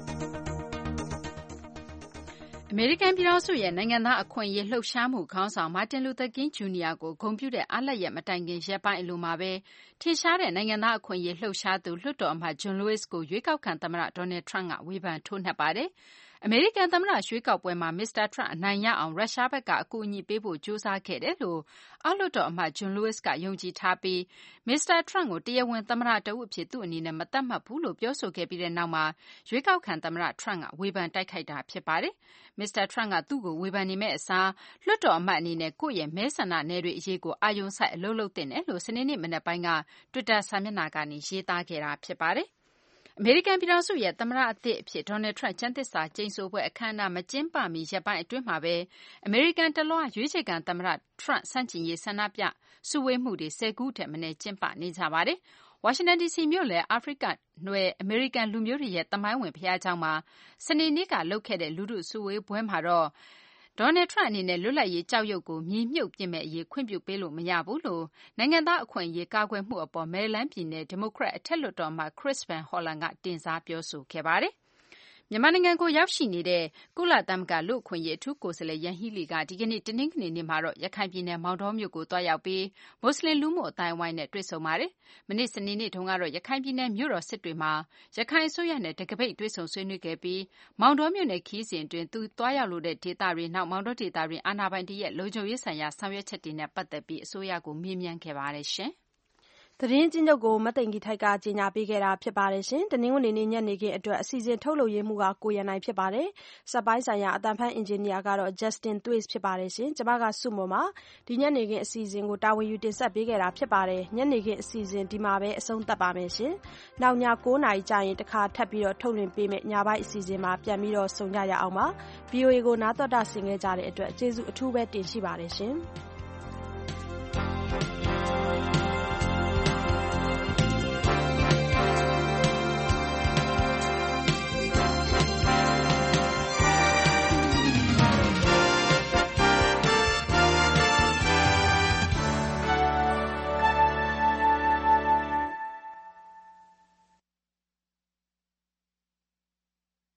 အမေရိကန်ပြည်ထောင်စုရဲ့နိုင်ငံသားအခွင့်အရေးလှုပ်ရှားမှုခေါင်းဆောင်မာတင်လူသာကင်းဂျူနီယာကိုဂုဏ်ပြုတဲ့အားလပ်ရက်မတိုင်ခင်ရက်ပိုင်းအလိုမှာပဲထင်ရှားတဲ့နိုင်ငံသားအခွင့်အရေးလှုပ်ရှားသူလွှတ်တော်အမတ်ဂျွန်လူးဝစ်ကိုရွေးကောက်ခံသမ္မတဒေါ်နယ်ထရန့်ကဝေဖန်ထိုးနှက်ပါတယ်။အမေရိကန်သမ္မတရွေးကောက်ပွဲမှာမစ္စတာထရန့်အနိုင်ရအောင်ရုရှားဘက်ကအကူအညီပေးဖို့ကြိုးစားခဲ့တယ်လို့အောက်လွှတ်တော်အမတ်ဂျွန်လူးဝစ်ကယုံကြည်ထားပြီးမစ္စတာထရန့်ကိုတရားဝင်သမ္မတတဦးအဖြစ်သူ့အနေနဲ့မသတ်မှတ်ဘူးလို့ပြောဆိုခဲ့ပြီးတဲ့နောက်မှာရွေးကောက်ခံသမ္မတထရန့်ကဝေဖန်တိုက်ခိုက်တာဖြစ်ပါတယ်။မစ္စတာထရန့်ကသူ့ကိုဝေဖန်နေမဲ့အစားလွှတ်တော်အမတ်အနေနဲ့ကိုယ့်ရဲ့မဲဆန္ဒနယ်တွေအရေးကိုအာရုံစိုက်အလုပ်လုပ်သင့်တယ်လို့စနေနေ့မနက်ပိုင်းက Twitter စာမျက်နှာကနေရေးသားခဲ့တာဖြစ်ပါတယ်။အမေရိကန်ပြည်ထောင်စုရဲ့သမ္မတအသစ်အဖြစ်ဒေါ်နယ်ထရန့်ကျမ်းသစ္စာကျိန်ဆိုပွဲအခမ်းအနားမကျင်းပမီရက်ပိုင်းအတွင်းမှာပဲအမေရိကန်တလွှားရွေးချယ်ခံသမ္မတထရန့်ဆန့်ကျင်ရေးဆန္ဒပြစုဝေးမှုတွေဆယ်ခုထက်မနည်းကျင်းပနေကြပါတယ်။ဝါရှင်တန်ဒီစီမြို့လယ်အာဖရိကနွယ်အမေရိကန်လူမျိုးတွေရဲ့သမိုင်းဝင်ဘုရားကျောင်းမှာစနေနေ့ကလုပ်ခဲ့တဲ့လူထုစုဝေးပွဲမှာတော့ဒေါ်နယ်ထရန့်အနေနဲ့လွတ်လပ်ရေးကြောက်ရွံ့ကိုမြေမြုပ်ပစ်မဲ့အရေးခွင့်ပြုပေးလို့မရဘူးလို့နိုင်ငံသားအခွင့်အရေးကာကွယ်မှုအပေါ်မဲရီလန်းပြည်နယ်ဒီမိုကရက်အထက်လွှတ်တော်အမတ် Chris Van Hollen ကတင်စားပြောဆိုခဲ့ပါတယ်။မြန်မာနိုင်ငံကိုရောက်ရှိနေတဲ့ကုလသမဂ္ဂလူ့အခွင့်အရေးအထူးကိုယ်စားလှယ်ယန်ဟီးလီကဒီကနေ့တနင်္ဂနွေနေ့မှာတော့ရခိုင်ပြည်နယ်မောင်တောမြို့ကိုသွားရောက်ပြီးမွတ်စလင်လူမှုအသိုင်းအဝိုင်းနဲ့တွေ့ဆုံပါတယ်။မနေ့စနေနေ့တုန်းကတော့ရခိုင်ပြည်နယ်မြို့တော်စစ်တွေမှာရခိုင်အစိုးရနဲ့တကပိတ်တွေ့ဆုံဆွေးနွေးခဲ့ပြီးမောင်တောမြို့နယ်ခီးစဉ်အတွင်းသူသွားရောက်လိုတဲ့ဒေသတွေနောက်မောင်တောဒေသတွေအာဏာပိုင်တွေရဲ့လုံခြုံရေးဆိုင်ရာဆောင်ရွက်ချက်တွေနဲ့ပတ်သက်ပြီးအစိုးရကိုမေးမြန်းခဲ့ပါတယ်ရှင်။သတင်းချင်းချုပ်ကိုမသိင်ကြီးထိုက်ကကြေညာပေးခဲ့တာဖြစ်ပါတယ်ရှင်။တနင်္ဂနွေနေ့ညနေခင်းအတွက်အစီအစဉ်ထုတ်လုပ်ရေးမှုကကိုရန်နိုင်ဖြစ်ပါတယ်။စက်ပိုင်းဆိုင်ရာအတန်ဖန်အင်ဂျင်နီယာကတော့ Justin Thwaites ဖြစ်ပါတယ်ရှင်။ကျွန်မကစုမုံပါဒီညနေခင်းအစီအစဉ်ကိုတာဝန်ယူတင်ဆက်ပေးခဲ့တာဖြစ်ပါတယ်။ညနေခင်းအစီအစဉ်ဒီမှာပဲအဆုံးသတ်ပါမယ်ရှင်။နောက်ည9နာရီကြာရင်တစ်ခါထပ်ပြီးတော့ထုတ်လွှင့်ပေးမယ်ညပိုင်းအစီအစဉ်မှာပြန်ပြီးတော့ဆုံကြရအောင်ပါ။ V O A ကိုနားတော်တာဆင်ခဲ့ကြတဲ့အတွက်ကျေးဇူးအထူးပဲတင်ရှိပါတယ်ရှင်။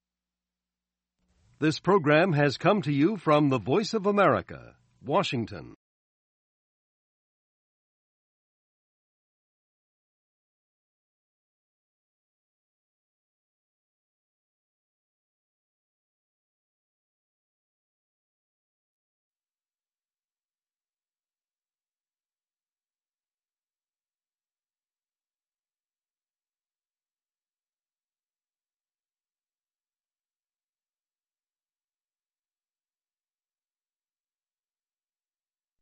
This program has come to you from the Voice of America, Washington.